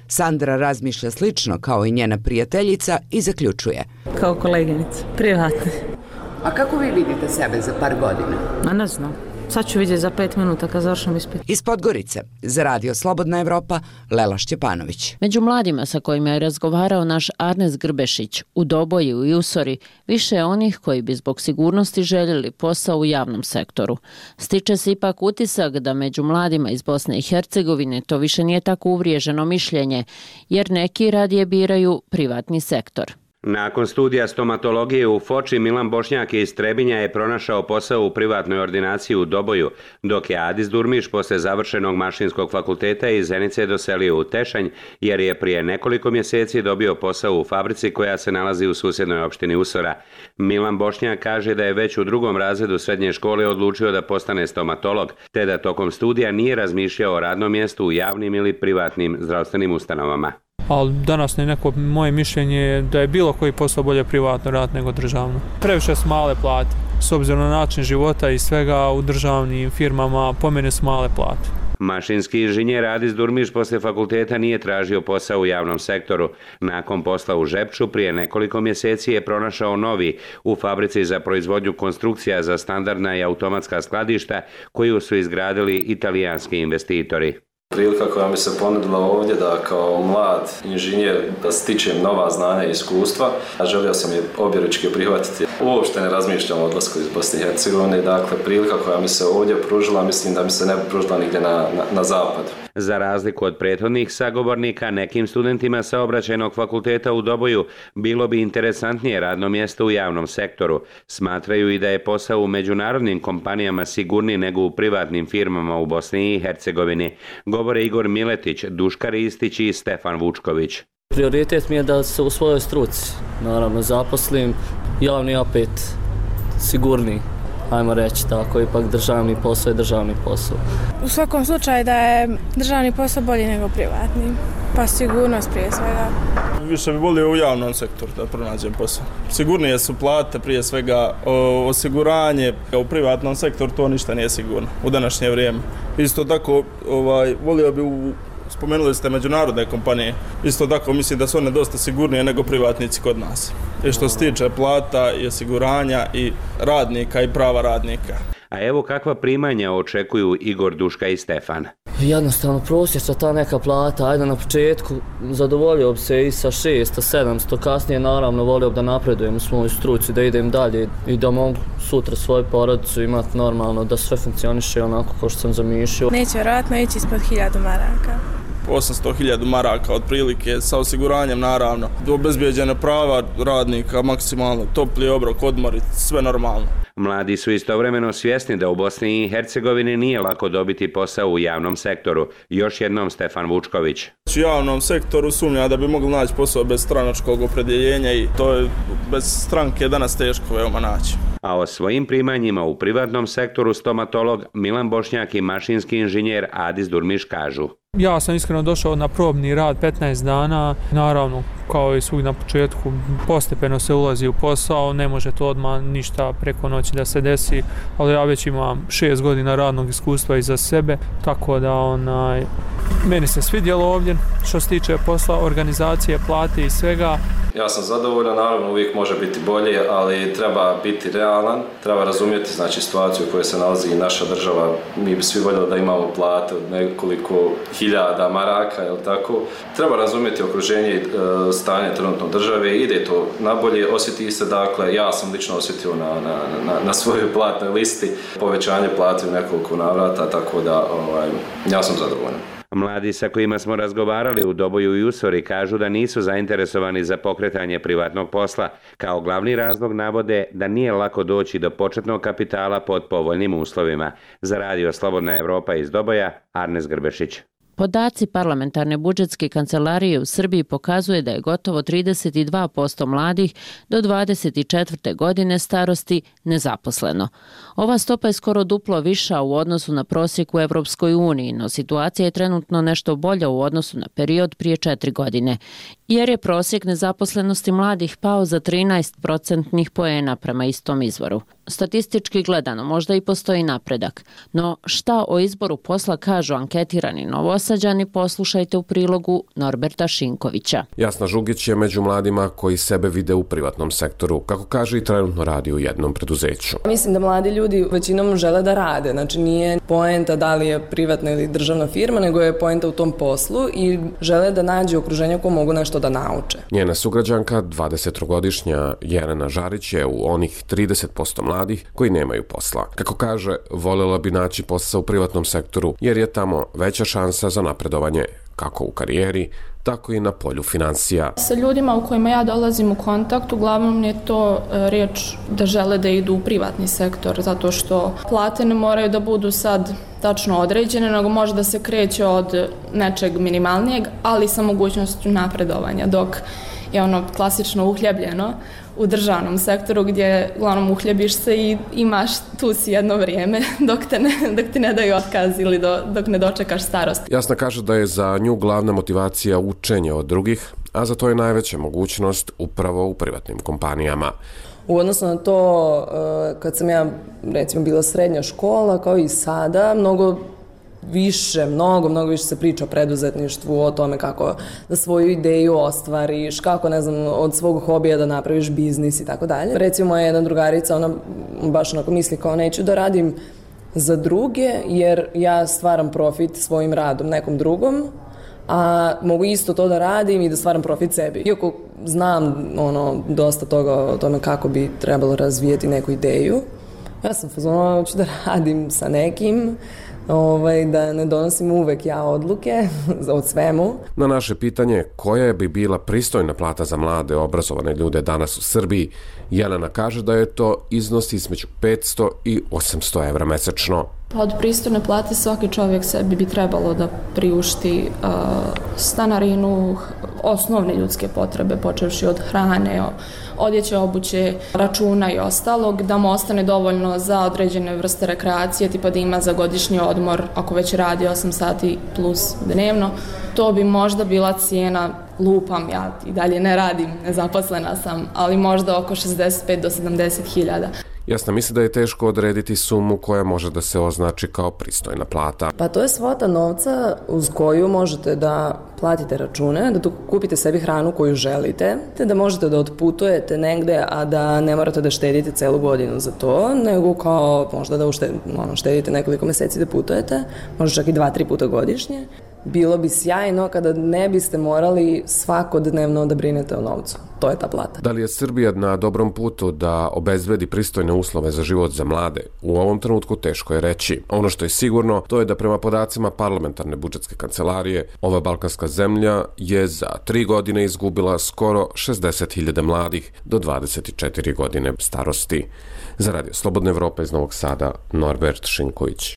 Sandra razmišlja slično kao i njena prijateljica i zaključuje. Kao koleginica, privatno. A kako vi vidite sebe za par godina? Ne znam. Sad ću vidjeti za 5 minuta kad završam ispit. Iz Podgorice, za Radio Slobodna Evropa, Lela Šćepanović. Među mladima sa kojima je razgovarao naš Arnes Grbešić, u Doboju i Usori, više je onih koji bi zbog sigurnosti željeli posao u javnom sektoru. Stiče se ipak utisak da među mladima iz Bosne i Hercegovine to više nije tako uvriježeno mišljenje, jer neki radije biraju privatni sektor. Nakon studija stomatologije u Foči, Milan Bošnjak iz Trebinja je pronašao posao u privatnoj ordinaciji u Doboju, dok je Adis Durmiš posle završenog mašinskog fakulteta iz Zenice doselio u Tešanj, jer je prije nekoliko mjeseci dobio posao u fabrici koja se nalazi u susjednoj opštini Usora. Milan Bošnjak kaže da je već u 2. razredu srednje škole odlučio da postane stomatolog, te da tokom studija nije razmišljao o radnom mjestu u javnim ili privatnim zdravstvenim ustanovama. Ali danas neko moje mišljenje je da je bilo koji posao bolje privatno rad nego državno. Previše su male plate. S obzirom na način života i svega u državnim firmama po mene su male plate. Mašinski inženjer Adis Durmiš posle fakulteta nije tražio posao u javnom sektoru. Nakon posla u Žepču prije nekoliko mjeseci je pronašao novi u fabrici za proizvodnju konstrukcija za standardna i automatska skladišta koju su izgradili italijanski investitori. Prilika koja mi se ponudila ovdje da kao mlad inženjer da stičem nova znanja i iskustva, a želio sam je objeručki prihvatiti. Uopšte ne razmišljam o odlasku iz Bosne i Hercegovine, dakle prilika koja mi se ovdje pružila, mislim da mi se ne bi pružila nigdje na zapadu. Za razliku od prethodnih sagovornika, nekim studentima Saobraćajnog fakulteta u Doboju bilo bi interesantnije radno mjesto u javnom sektoru. Smatraju i da je posao u međunarodnim kompanijama sigurniji nego u privatnim firmama u Bosni i Hercegovini. Govore Igor Miletić, Duška Ristić i Stefan Vučković. Prioritet mi je da se u svojoj struci, naravno, zaposlim, javni opet sigurniji. Ajmo reći tako, ipak državni posao je državni posao. U svakom slučaju da je državni posao bolji nego privatni, pa sigurnost prije svega. Više bi volio u javnom sektoru da pronađem posao. Sigurnije su plate prije svega, osiguranje. U privatnom sektoru to ništa nije sigurno u današnje vrijeme. Isto tako volio bi spomenuli ste međunarodne kompanije, isto tako mislim da su one dosta sigurnije nego privatnici kod nas. I što se tiče plata i osiguranja i radnika i prava radnika. A evo kakva primanja očekuju Igor, Duška i Stefan. Jednostavno prosječna ta neka plata, ajde na početku zadovoljio bi se i sa 600-700, kasnije naravno volio bi da napredujem u svojoj struci, da idem dalje i da mogu sutra svoju porodicu imati normalno, da sve funkcioniše onako kao što sam zamišljao. Neće vjerojatno ići ispod 1000 maraka. 800.000 maraka otprilike, sa osiguranjem naravno, obezbijeđene prava radnika, maksimalno topli obrok, odmor, sve normalno. Mladi su istovremeno svjesni da u Bosni i Hercegovini nije lako dobiti posao u javnom sektoru. Još jednom Stefan Vučković. U javnom sektoru sumnja da bi mogli naći posao bez stranačkog opredjeljenja i to je bez stranke danas teško veoma naći. A o svojim primanjima u privatnom sektoru stomatolog Milan Bošnjak i mašinski inženjer Adis Durmiš kažu. Ja sam iskreno došao na probni rad 15 dana, naravno kao i svugdje na početku postepeno se ulazi u posao, ne može to odmah ništa preko noći da se desi, ali ja već imam 6 godina radnog iskustva iza sebe, tako da meni se svidjelo ovdje što se tiče posla, organizacije, plate i svega. Ja sam zadovoljan, naravno uvijek može biti bolje, ali treba biti realan, treba razumjeti situaciju u kojoj se nalazi i naša država. Mi bi svi voljeli da imamo plate od nekoliko hiljada maraka, jel tako? Treba razumjeti okruženje i stanje trenutno države, ide to nabolje, osjeti se, dakle, ja sam lično osjetio na svojoj platnoj listi povećanje plate u nekoliko navrata, tako da ja sam zadovoljan. Mladi sa kojima smo razgovarali u Doboju i Usori kažu da nisu zainteresovani za pokretanje privatnog posla. Kao glavni razlog navode da nije lako doći do početnog kapitala pod povoljnim uslovima. Za Radio Slobodna Evropa iz Doboja, Arnes Grbešić. Podaci parlamentarne budžetske kancelarije u Srbiji pokazuje da je gotovo 32% mladih do 24. godine starosti nezaposleno. Ova stopa je skoro duplo viša u odnosu na prosjek u Evropskoj uniji, no situacija je trenutno nešto bolja u odnosu na period prije 4 godine, jer je prosjek nezaposlenosti mladih pao za 13% poena prema istom izvoru. Statistički gledano možda i postoji napredak, no šta o izboru posla kažu anketirani Novosađani, poslušajte u prilogu Norberta Šinkovića. Jasna Žugić je među mladima koji sebe vide u privatnom sektoru, kako kaže i trenutno radi u jednom preduzeću. Mislim da mladi ljudi većinom žele da rade, znači nije poenta da li je privatna ili državna firma, nego je poenta u tom poslu i žele da nađe okruženje ko mogu nešto da nauče. Njena sugrađanka, 23-godišnja Jelena Žarić, je u onih 30% mladih koji nemaju posla. Kako kaže, voljela bi naći posao u privatnom sektoru jer je tamo veća šansa za napredovanje kako u karijeri, tako i na polju finansija. Sa ljudima u kojima ja dolazim u kontakt, uglavnom je to riječ da žele da idu u privatni sektor, zato što plate ne moraju da budu sad tačno određene, nego može da se kreće od nečeg minimalnijeg, ali sa mogućnošću napredovanja, dok je ono klasično uhljebljeno u državnom sektoru gdje uglavnom uhljebiš se i imaš tu si jedno vrijeme dok ti ne daju otkaz ili dok ne dočekaš starost. Jasna kaže da je za nju glavna motivacija učenje od drugih, a za to je najveća mogućnost upravo u privatnim kompanijama. U odnosu na to, kad sam ja recimo bila srednja škola, kao i sada, mnogo više se priča o preduzetništvu, o tome kako da svoju ideju ostvariš, kako, ne znam, od svog hobija da napraviš biznis i tako dalje. Recimo, moja jedna drugarica, ona baš onako misli kao neću da radim za druge, jer ja stvaram profit svojim radom nekom drugom, a mogu isto to da radim i da stvaram profit sebi. Iako znam dosta toga o tome kako bi trebalo razvijeti neku ideju, ja sam fazona, hoću da radim sa nekim, da ne donosim uvek ja odluke od svemu. Na naše pitanje koja bi bila pristojna plata za mlade obrazovane ljude danas u Srbiji, Jelena kaže da je to iznos između 500 i 800 evra mesečno. Od pristojne plate svaki čovjek sebi bi trebalo da priušti stanarinu, osnovne ljudske potrebe, počevši od hrane, odjeće, obuće, računa i ostalog, da mu ostane dovoljno za određene vrste rekreacije, tipa da ima za godišnji odmor, ako već radi 8 sati plus dnevno. To bi možda bila cijena, lupam, ja i dalje ne radim, nezaposlena sam, ali možda oko 65 do 70 hiljada. Jasna misli da je teško odrediti sumu koja može da se označi kao pristojna plata. Pa to je svota novca uz koju možete da platite račune, da kupite sebi hranu koju želite, te da možete da otputujete negde, a da ne morate da štedite celu godinu za to, nego kao možda da štedite nekoliko meseci da putujete, možda čak i 2-3 puta godišnje. Bilo bi sjajno kada ne biste morali svakodnevno da brinete o novcu. To je ta plata. Da li je Srbija na dobrom putu da obezbedi pristojne uslove za život za mlade? U ovom trenutku teško je reći. Ono što je sigurno, to je da prema podacima parlamentarne budžetske kancelarije, ova balkanska zemlja je za 3 godine izgubila skoro 60.000 mladih do 24 godine starosti. Za Radio Slobodna Evropa iz Novog Sada, Norbert Šinković.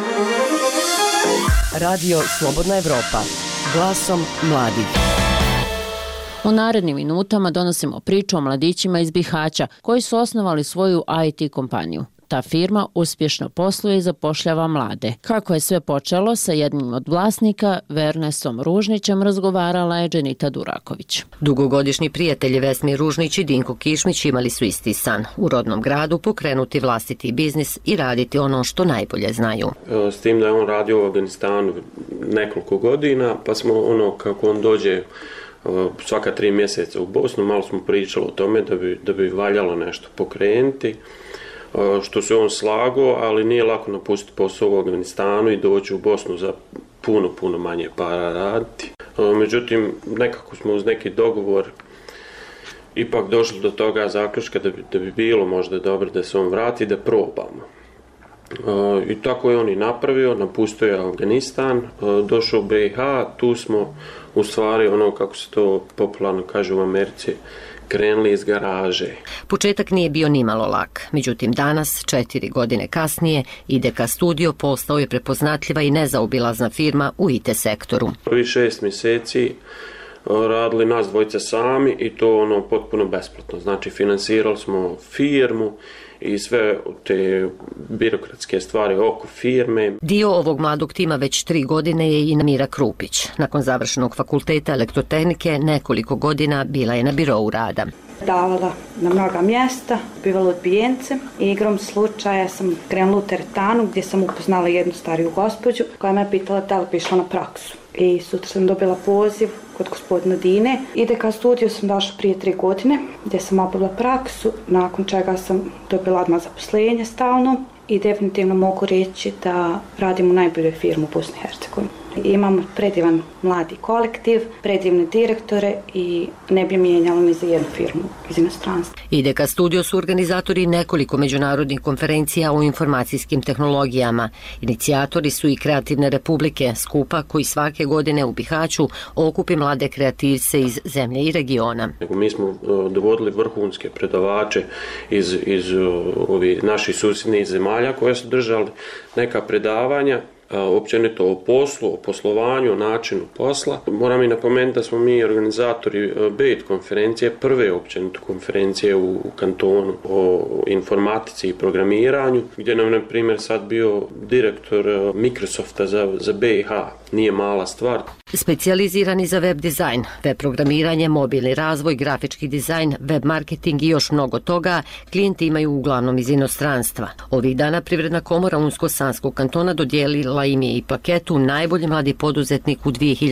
Radio Slobodna Evropa, glasom mladih. U narednim minutama donosimo priču o mladićima iz Bihaća koji su osnovali svoju IT kompaniju. Ta firma uspješno posluje i zapošljava mlade. Kako je sve počelo, sa jednim od vlasnika, Vernesom Ružnićem, razgovarala je Dženita Duraković. Dugogodišnji prijatelji Vesmir Ružnić i Dinko Kišmić imali su isti san. U rodnom gradu pokrenuti vlastiti biznis i raditi ono što najbolje znaju. S tim da je on radio u Afganistanu nekoliko godina, pa smo kako on dođe svaka 3 mjeseca u Bosnu, malo smo pričali o tome da bi valjalo nešto pokrenuti, što se on slagao, ali nije lako napustiti posao u Afganistanu i doći u Bosnu za puno manje para raditi. Međutim, nekako smo uz neki dogovor ipak došli do toga zaključka da bi bilo možda dobro da se on vrati, da probamo. I tako je on i napravio, napustio je Afganistan, došao u BiH, tu smo u stvari kako se to popularno kaže u Americi, krenuli iz garaže. Početak nije bio nimalo lak, međutim danas, 4 godine kasnije, IDK Studio postao je prepoznatljiva i nezaobilazna firma u IT sektoru. Prvi 6 mjeseci radili nas dvojica sami i to potpuno besplatno. Znači finansirali smo firmu i sve te birokratske stvari oko firme. Dio ovog mladog tima već 3 godine je i Mira Krupić. Nakon završenog fakulteta elektrotehnike nekoliko godina bila je na birou rada. davala na mnoga mjesta, bivala odbijence i igrom slučaja sam krenula u teretanu gdje sam upoznala jednu stariju gospođu koja me pitala da li bi išla na praksu. I sutra sam dobila poziv kod gospodina Dine. IDK Studio sam došla prije 3 godine gdje sam obavila praksu, nakon čega sam dobila odmah zaposlenje stalno i definitivno mogu reći da radim u najboljoj firmi u Bosni i Hercegovini. Imamo predivan mladi kolektiv, predivne direktore i ne bi mijenjala ni za jednu firmu iz inostranstva. IDK Studio su organizatori nekoliko međunarodnih konferencija o informacijskim tehnologijama. Inicijatori su i Kreativne republike, skupa koji svake godine u Bihaću okupi mlade kreativce iz zemlje i regiona. Mi smo dovodili vrhunske predavače iz ovih naših susjednih zemalja koje su držali neka predavanja općenito o poslu, o poslovanju, o načinu posla. Moram i napomenuti da smo mi organizatori BET konferencije, prve općenito konferencije u kantonu o informatici i programiranju, gdje nam, na primjer, sad bio direktor Microsofta za BiH. Nije mala stvar. Specijalizirani za web dizajn, web programiranje, mobilni razvoj, grafički dizajn, web marketing i još mnogo toga, klijenti imaju uglavnom iz inostranstva. Ovih dana Privredna komora Unsko-Sanskog kantona dodijelila im je i plaketu najbolji mladi poduzetnik u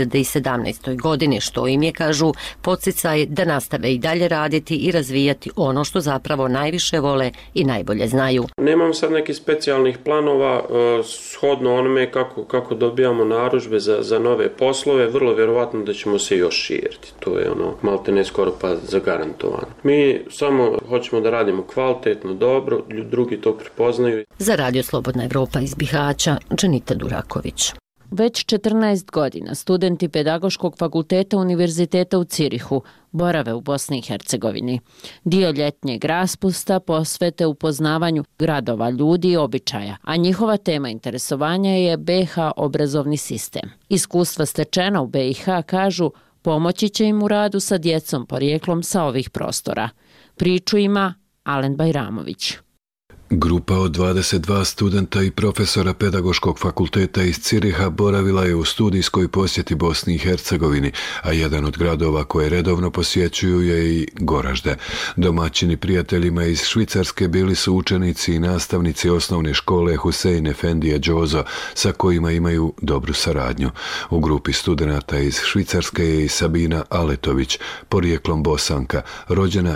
2017. godini, što im je, kažu, podsticaj da nastave i dalje raditi i razvijati ono što zapravo najviše vole i najbolje znaju. Nemam sad nekih specijalnih planova, shodno onome kako dobijamo narudžbe za nove poslove, vrlo vjerovatno da ćemo se još širiti. To je maltene skoro pa zagarantovano. Mi samo hoćemo da radimo kvalitetno, dobro, drugi to prepoznaju. Za Radio Slobodna Evropa iz Bihaća, Dženita Duraković. Već 14 godina studenti Pedagoškog fakulteta Univerziteta u Cirihu borave u Bosni i Hercegovini. Dio ljetnjeg raspusta posvete upoznavanju gradova, ljudi i običaja, a njihova tema interesovanja je BiH obrazovni sistem. Iskustva stečena u BiH, kažu, pomoći će im u radu sa djecom porijeklom sa ovih prostora. Priču ima Alen Bajramović. Grupa od 22 studenta i profesora Pedagoškog fakulteta iz Ciriha boravila je u studijskoj posjeti Bosni i Hercegovini, a jedan od gradova koje redovno posjećuju je i Goražde. Domaćini prijateljima iz Švicarske bili su učenici i nastavnici osnovne škole Husein Efendija Džozo, sa kojima imaju dobru saradnju. U grupi studenata iz Švicarske je i Sabina Aletović, porijeklom Bosanka, rođena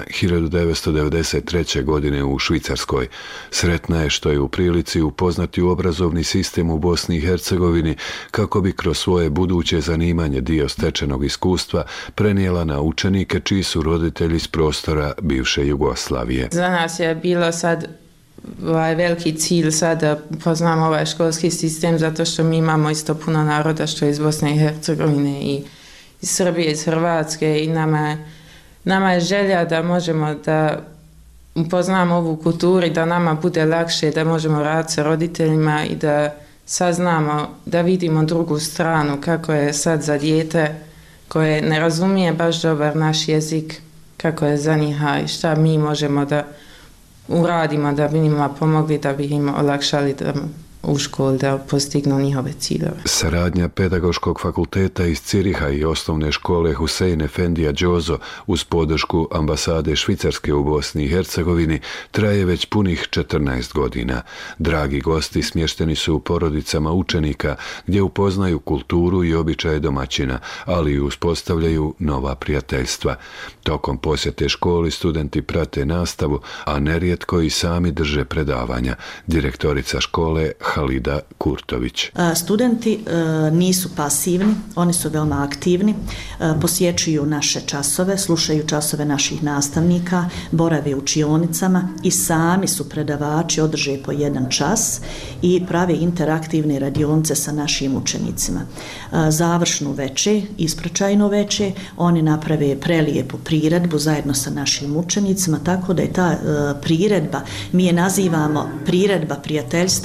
1993. godine u Švicarskoj. Sretna je što je u prilici upoznati u obrazovni sistem u Bosni i Hercegovini kako bi kroz svoje buduće zanimanje dio stečenog iskustva prenijela na učenike čiji su roditelji iz prostora bivše Jugoslavije. Za nas je bilo sad veliki cilj sad da poznamo ovaj školski sistem zato što mi imamo isto puno naroda što je iz Bosne i Hercegovine i iz Srbije, iz Hrvatske i nama je želja da možemo da upoznamo ovu kulturu i da nama bude lakše, da možemo raditi sa roditeljima i da saznamo, da vidimo drugu stranu kako je sad za dijete koje ne razumije baš dobar naš jezik, kako je za njih i šta mi možemo da uradimo da bi njima pomogli, da bi im olakšali da u školi da postignu njihove ciljeve. Saradnja Pedagoškog fakulteta iz Ciriha i osnovne škole Husein Efendija Džozo uz podršku ambasade Švicarske u Bosni i Hercegovini traje već punih 14 godina. Dragi gosti smješteni su u porodicama učenika gdje upoznaju kulturu i običaje domaćina, ali i uspostavljaju nova prijateljstva. Tokom posjete školi studenti prate nastavu, a nerijetko i sami drže predavanja. Direktorica škole Halida Kurtović. Studenti nisu pasivni, oni su veoma aktivni, posjećuju naše časove, slušaju časove naših nastavnika, borave u učionicama i sami su predavači, održe po jedan čas i prave interaktivne radionice sa našim učenicima. Završnu veče, ispraćajno veče, oni naprave prelijepu priredbu zajedno sa našim učenicima, tako da je ta priredba, mi je nazivamo priredba prijateljstva,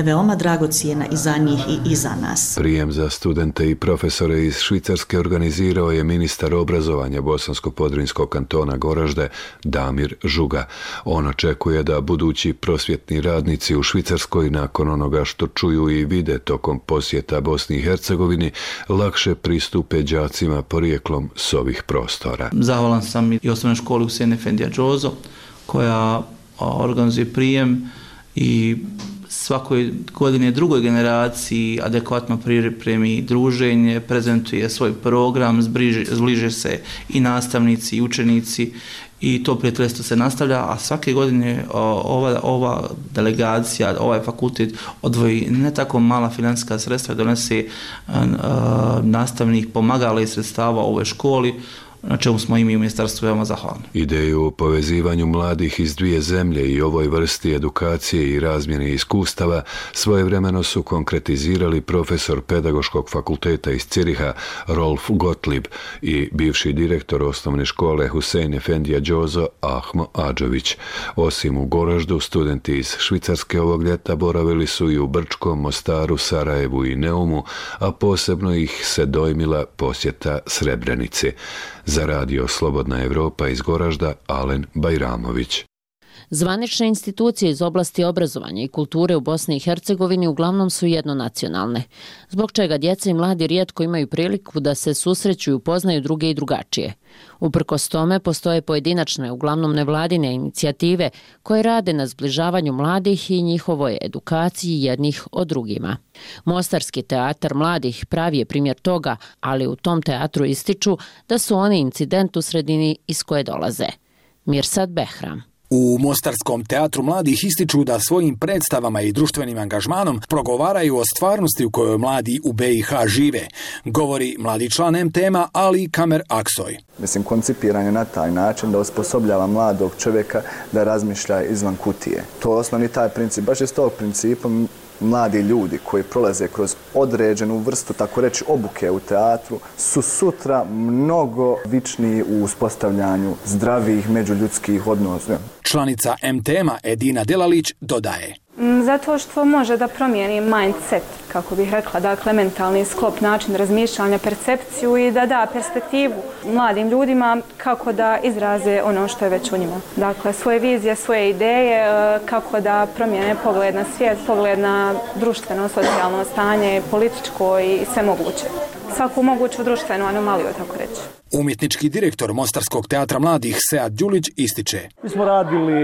veoma dragocijena i za njih i za nas. Prijem za studente i profesore iz Švicarske organizirao je ministar obrazovanja Bosansko-Podrinjskog kantona Goražde Damir Žuga. On očekuje da budući prosvjetni radnici u Švicarskoj nakon onoga što čuju i vide tokom posjeta Bosni i Hercegovini lakše pristupe đacima porijeklom s ovih prostora. Zahvalan sam i osnovnoj školi Husein Efendija Džozo koja organizuje prijem i svakoj godine drugoj generaciji adekvatno pripremi druženje, prezentuje svoj program, zbliže se i nastavnici i učenici i to prijateljstvo se nastavlja, a svake godine ova delegacija, ovaj fakultet odvoji ne tako mala financijska sredstva, donese nastavnih pomagala i sredstava ovoj školi, na čemu smo i mi u ministarstvu veoma zahvalni. Ideju o povezivanju mladih iz dvije zemlje i ovoj vrsti edukacije i razmjene iskustava svojevremeno su konkretizirali profesor Pedagoškog fakulteta iz Ciriha Rolf Gottlieb i bivši direktor osnovne škole Husein Efendija Džozo Ahmo Adžović. Osim u Goraždu, studenti iz Švicarske ovog ljeta boravili su i u Brčkom, Mostaru, Sarajevu i Neumu, a posebno ih se dojmila posjeta Srebrenici. Za radio Slobodna Evropa iz Goražda, Alen Bajramović. Zvanične institucije iz oblasti obrazovanja i kulture u Bosni i Hercegovini uglavnom su jednonacionalne, zbog čega djeca i mladi rijetko imaju priliku da se susreću i upoznaju druge i drugačije. Uprkos tome postoje pojedinačne, uglavnom nevladine inicijative koje rade na zbližavanju mladih i njihovoj edukaciji jednih o drugima. Mostarski teatar mladih pravi je primjer toga, ali u tom teatru ističu da su oni incident u sredini iz koje dolaze. Mirsad Behram. U Mostarskom teatru mladih ističu da svojim predstavama i društvenim angažmanom progovaraju o stvarnosti u kojoj mladi u BiH žive, govori mladi član MTM-a Ali Kamer Aksoj. Mislim, koncipiran je na taj način da osposobljava mladog čovjeka da razmišlja izvan kutije. To je osnovni taj princip. Baš iz tog principa mladi ljudi koji prolaze kroz određenu vrstu, tako reći, obuke u teatru, su sutra mnogo vičniji u uspostavljanju zdravih međuljudskih odnosa. Članica MTM-a Edina Delalić dodaje. Zato što može da promijeni mindset, kako bih rekla, dakle mentalni sklop, način razmišljanja, percepciju i da da perspektivu mladim ljudima kako da izraze ono što je već u njima. Dakle, svoje vizije, svoje ideje, kako da promijene pogled na svijet, pogled na društveno, socijalno stanje, političko i sve moguće. Svaku moguću društvenu anomaliju, tako reći. Umjetnički direktor Mostarskog teatra mladih Sead Đulić ističe. Mi smo radili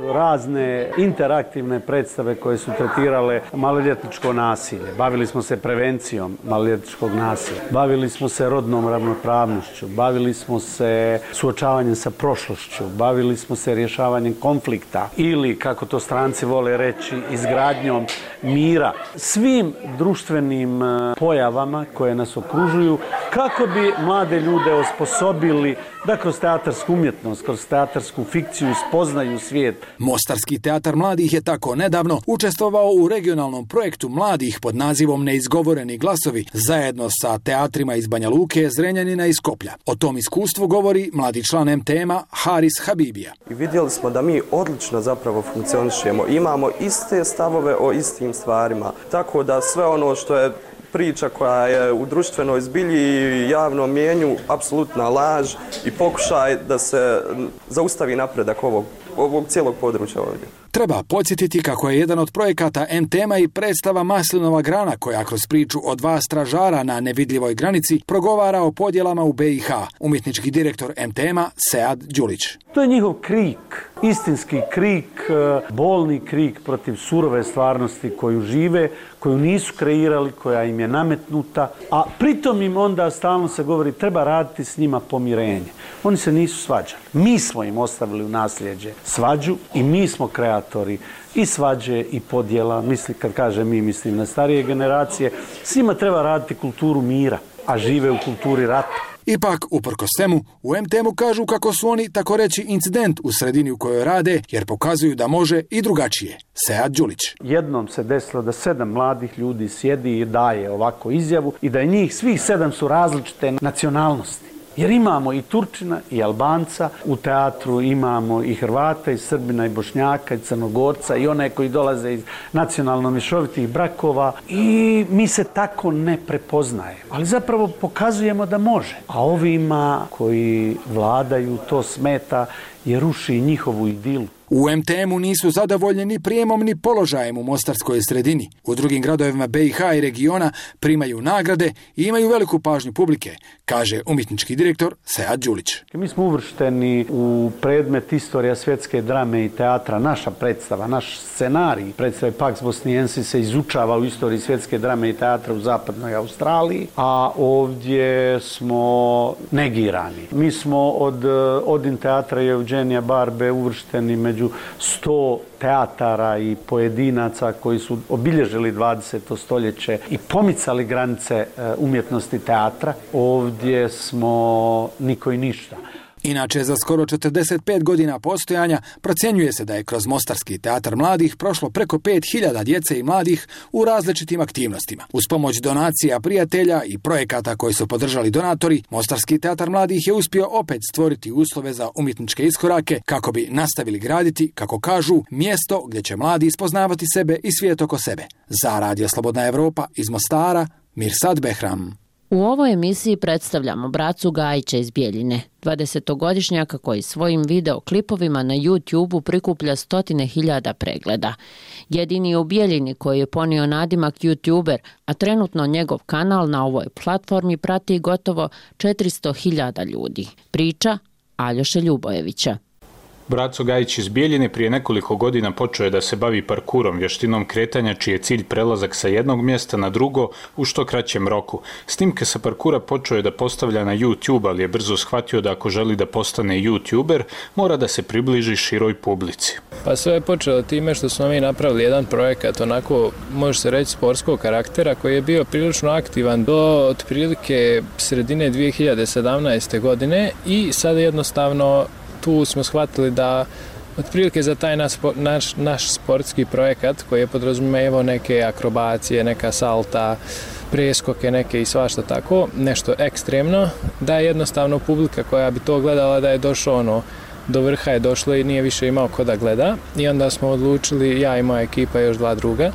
razne interaktivne predstave koje su tretirale maloljetničko nasilje. Bavili smo se prevencijom maloljetničkog nasilja. Bavili smo se rodnom ravnopravnošću. Bavili smo se suočavanjem sa prošlošću. Bavili smo se rješavanjem konflikta ili, kako to stranci vole reći, izgradnjom mira. Svim društvenim pojavama koje nas okružuju kako bi mlade ljude osposobili da kroz teatarsku umjetnost, kroz teatarsku fikciju spoznaju svijet. Mostarski teatar mladih je tako nedavno učestvovao u regionalnom projektu mladih pod nazivom Neizgovoreni glasovi zajedno sa teatrima iz Banja Luke, Zrenjanina i Skoplja. O tom iskustvu govori mladi član MTM-a Haris Habibija. I vidjeli smo da mi odlično zapravo funkcionišemo, imamo iste stavove o istim stvarima, tako da sve ono što je priča koja je u društvenoj zbilji i javnom mijenju apsolutna laž i pokušaj da se zaustavi napredak ovog cijelog područja ovdje. Treba podsjetiti kako je jedan od projekata MTM-a i predstava Maslinova grana koja kroz priču o dva stražara na nevidljivoj granici progovara o podjelama u BiH. Umjetnički direktor MTM-a Sead Đulić. To je njihov krik, istinski krik, bolni krik protiv surove stvarnosti koju žive, koju nisu kreirali, koja im je nametnuta, a pritom im onda stalno se govori treba raditi s njima pomirenje. Oni se nisu svađali. Mi smo im ostavili u nasljeđe svađu i mi smo kreatori i svađe i podjela. Kad kažem mi, mislim na starije generacije. Svima treba raditi kulturu mira, a žive u kulturi rata. Ipak, uprkos svemu, u MTM-u kažu kako su oni, tako reći, incident u sredini u kojoj rade, jer pokazuju da može i drugačije. Sead Đulić. Jednom se desilo da 7 mladih ljudi sjedi i daje ovako izjavu i da je njih svih 7 su različite nacionalnosti. Jer imamo i Turčina i Albanca, u teatru imamo i Hrvata, i Srbina, i Bošnjaka, i Crnogorca, i one koji dolaze iz nacionalno mješovitih brakova i mi se tako ne prepoznajemo. Ali zapravo pokazujemo da može. A ovima koji vladaju to smeta jer ruši njihovu idilu. U MTM-u nisu zadovoljni ni prijemom ni položajem u mostarskoj sredini. U drugim gradovima BiH i regiona primaju nagrade i imaju veliku pažnju publike, kaže umjetnički direktor Sead Đulić. Mi smo uvršteni u predmet istorija svjetske drame i teatra. Naša predstava, naš scenarij predstave Pax Bosniensis se izučava u istoriji svjetske drame i teatra u zapadnoj Australiji, a ovdje smo negirani. Mi smo od Odin teatra i Eugenija Barbe uvršteni među 100 teatara i pojedinaca koji su obilježili 20. stoljeće i pomicali granice umjetnosti teatra. Ovdje smo niko i ništa. Inače, za skoro 45 godina postojanja procjenjuje se da je kroz Mostarski teatar mladih prošlo preko 5000 djece i mladih u različitim aktivnostima. Uz pomoć donacija prijatelja i projekata koji su podržali donatori, Mostarski teatar mladih je uspio opet stvoriti uslove za umjetničke iskorake kako bi nastavili graditi, kako kažu, mjesto gdje će mladi ispoznavati sebe i svijet oko sebe. Za Radio Slobodna Evropa iz Mostara, Mirsad Behram. U ovoj emisiji predstavljamo Bracu Gajića iz Bjeljine, 20-godišnjaka koji svojim videoklipovima na YouTube-u prikuplja 100.000 pregleda. Jedini u Bjeljini koji je ponio nadimak YouTuber, a trenutno njegov kanal na ovoj platformi prati gotovo 400.000 ljudi. Priča Aljoše Ljubojevića. Braco Gajić iz Bjeljine prije nekoliko godina počeo je da se bavi parkurom, vještinom kretanja čiji je cilj prelazak sa jednog mjesta na drugo u što kraćem roku. Snimke sa parkura počeo je da postavlja na YouTube, ali je brzo shvatio da ako želi da postane YouTuber, mora da se približi široj publici. Pa sve je počelo time što smo mi napravili jedan projekat, onako može se reći sportskog karaktera, koji je bio prilično aktivan do otprilike sredine 2017. godine i sad jednostavno tu smo shvatili da otprilike za taj naš sportski projekat koji je podrazumijevao neke akrobacije, neka salta, preskoke neke i svašta tako, nešto ekstremno, da je jednostavno publika koja bi to gledala da je došlo do vrha je došlo i nije više imao ko da gleda i onda smo odlučili, ja i moja ekipa i još 2 druga,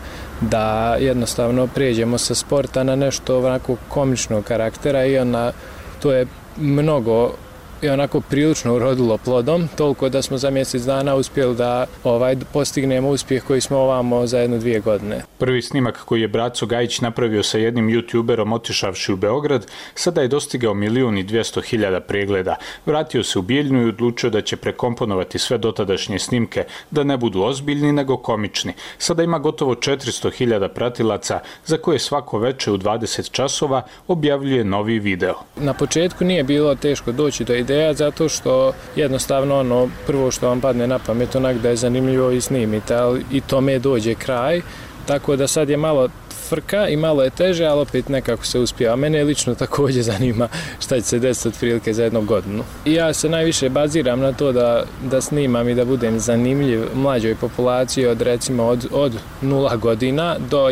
da jednostavno prijeđemo sa sporta na nešto onako komičnog karaktera i onda to je mnogo i onako prilično urodilo plodom, toliko da smo za mjesec dana uspjeli da postignemo uspjeh koji smo ovamo za 1-2 godine. Prvi snimak koji je Braco Gajić napravio sa jednim YouTuberom otišavši u Beograd, sada je dostigao 1.200.000 pregleda. Vratio se u Bijeljinu i odlučio da će prekomponovati sve dotadašnje snimke, da ne budu ozbiljni nego komični. Sada ima gotovo 400.000 pratilaca, za koje svako veče u 20 časova objavljuje novi video. Na početku nije bilo teško doći do ideja zato što jednostavno prvo što vam padne na pamet onak da je zanimljivo i snimite, ali i tome dođe kraj, tako da sad je malo frka i malo je teže, ali opet nekako se uspijeva. Mene lično također zanima šta će se desiti otprilike za 1 godinu. I ja se najviše baziram na to da snimam i da budem zanimljiv mlađoj populaciji od recimo od 0 godina do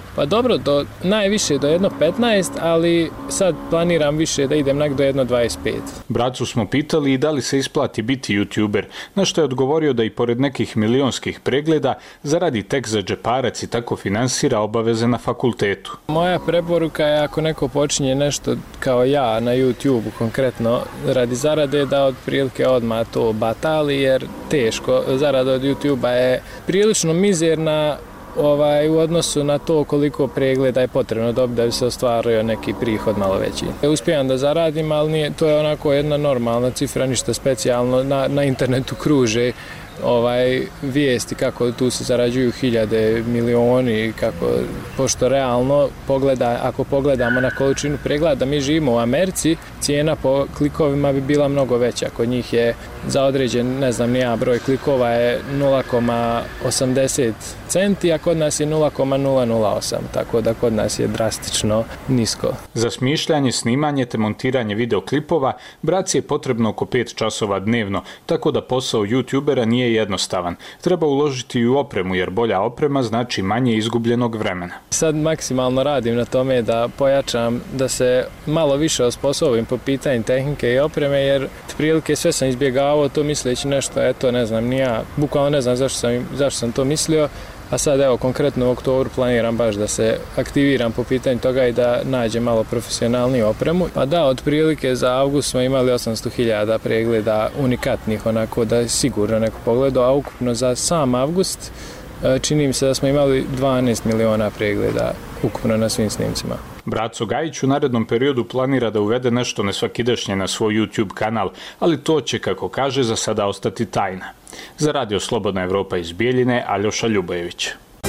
najviše do 1.15, ali sad planiram više da idem do 1.25. Bracu smo pitali i da li se isplati biti YouTuber, na što je odgovorio da i pored nekih milionskih pregleda zaradi tek za džeparac i tako finansira obaveze na fakultetu. Moja preporuka je ako neko počinje nešto kao ja na YouTube konkretno radi zarade da otprilike odmah to batali jer teško. Zarada od YouTube-a je prilično mizerna u odnosu na to koliko pregleda je potrebno dobiti da bi se ostvario neki prihod malo veći. Uspijem da zaradim, ali to je onako jedna normalna cifra, ništa specijalno. Na internetu kruže vijesti kako tu se zarađuju hiljade, milioni, pošto realno ako pogledamo na količinu pregleda, mi živimo u Americi, cijena po klikovima bi bila mnogo veća. Kod njih je za određen, broj klikova je 0,80 centi, a kod nas je 0,008, tako da kod nas je drastično nisko. Za smišljanje, snimanje te montiranje videoklipova braci je potrebno oko 5 časova dnevno, tako da posao YouTubera nije jednostavan. Treba uložiti i u opremu, jer bolja oprema znači manje izgubljenog vremena. Sad maksimalno radim na tome da pojačam, da se malo više osposobim po pitanju tehnike i opreme, jer prilike sve sam izbjegavao to misleći nešto, eto ne znam, bukvalno ne znam zašto sam to mislio, a sad evo konkretno u oktobru planiram baš da se aktiviram po pitanju toga i da nađem malo profesionalniju opremu. Pa da, otprilike za avgust smo imali 800.000 pregleda unikatnih, onako da je sigurno neko pogledao, a ukupno za sam avgust čini mi se da smo imali 12 miliona pregleda ukupno na svim snimcima. Braco Gajić u narednom periodu planira da uvede nešto nesvakidašnje na svoj YouTube kanal, ali to će, kako kaže, za sada ostati tajna. Za Radio Slobodna Evropa iz Bijeljine, Aljoša Ljubojević.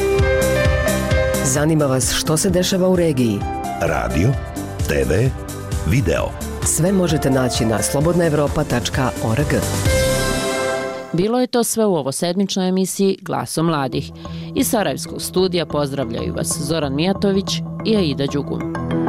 Zanima vas što se dešava u regiji? Radio, TV, video. Sve možete naći na slobodnaevropa.org. Bilo je to sve u ovosedmičnoj emisiji Glaso mladih. Iz Sarajevskog studija pozdravljaju vas Zoran Mijatović i Aida Đugum.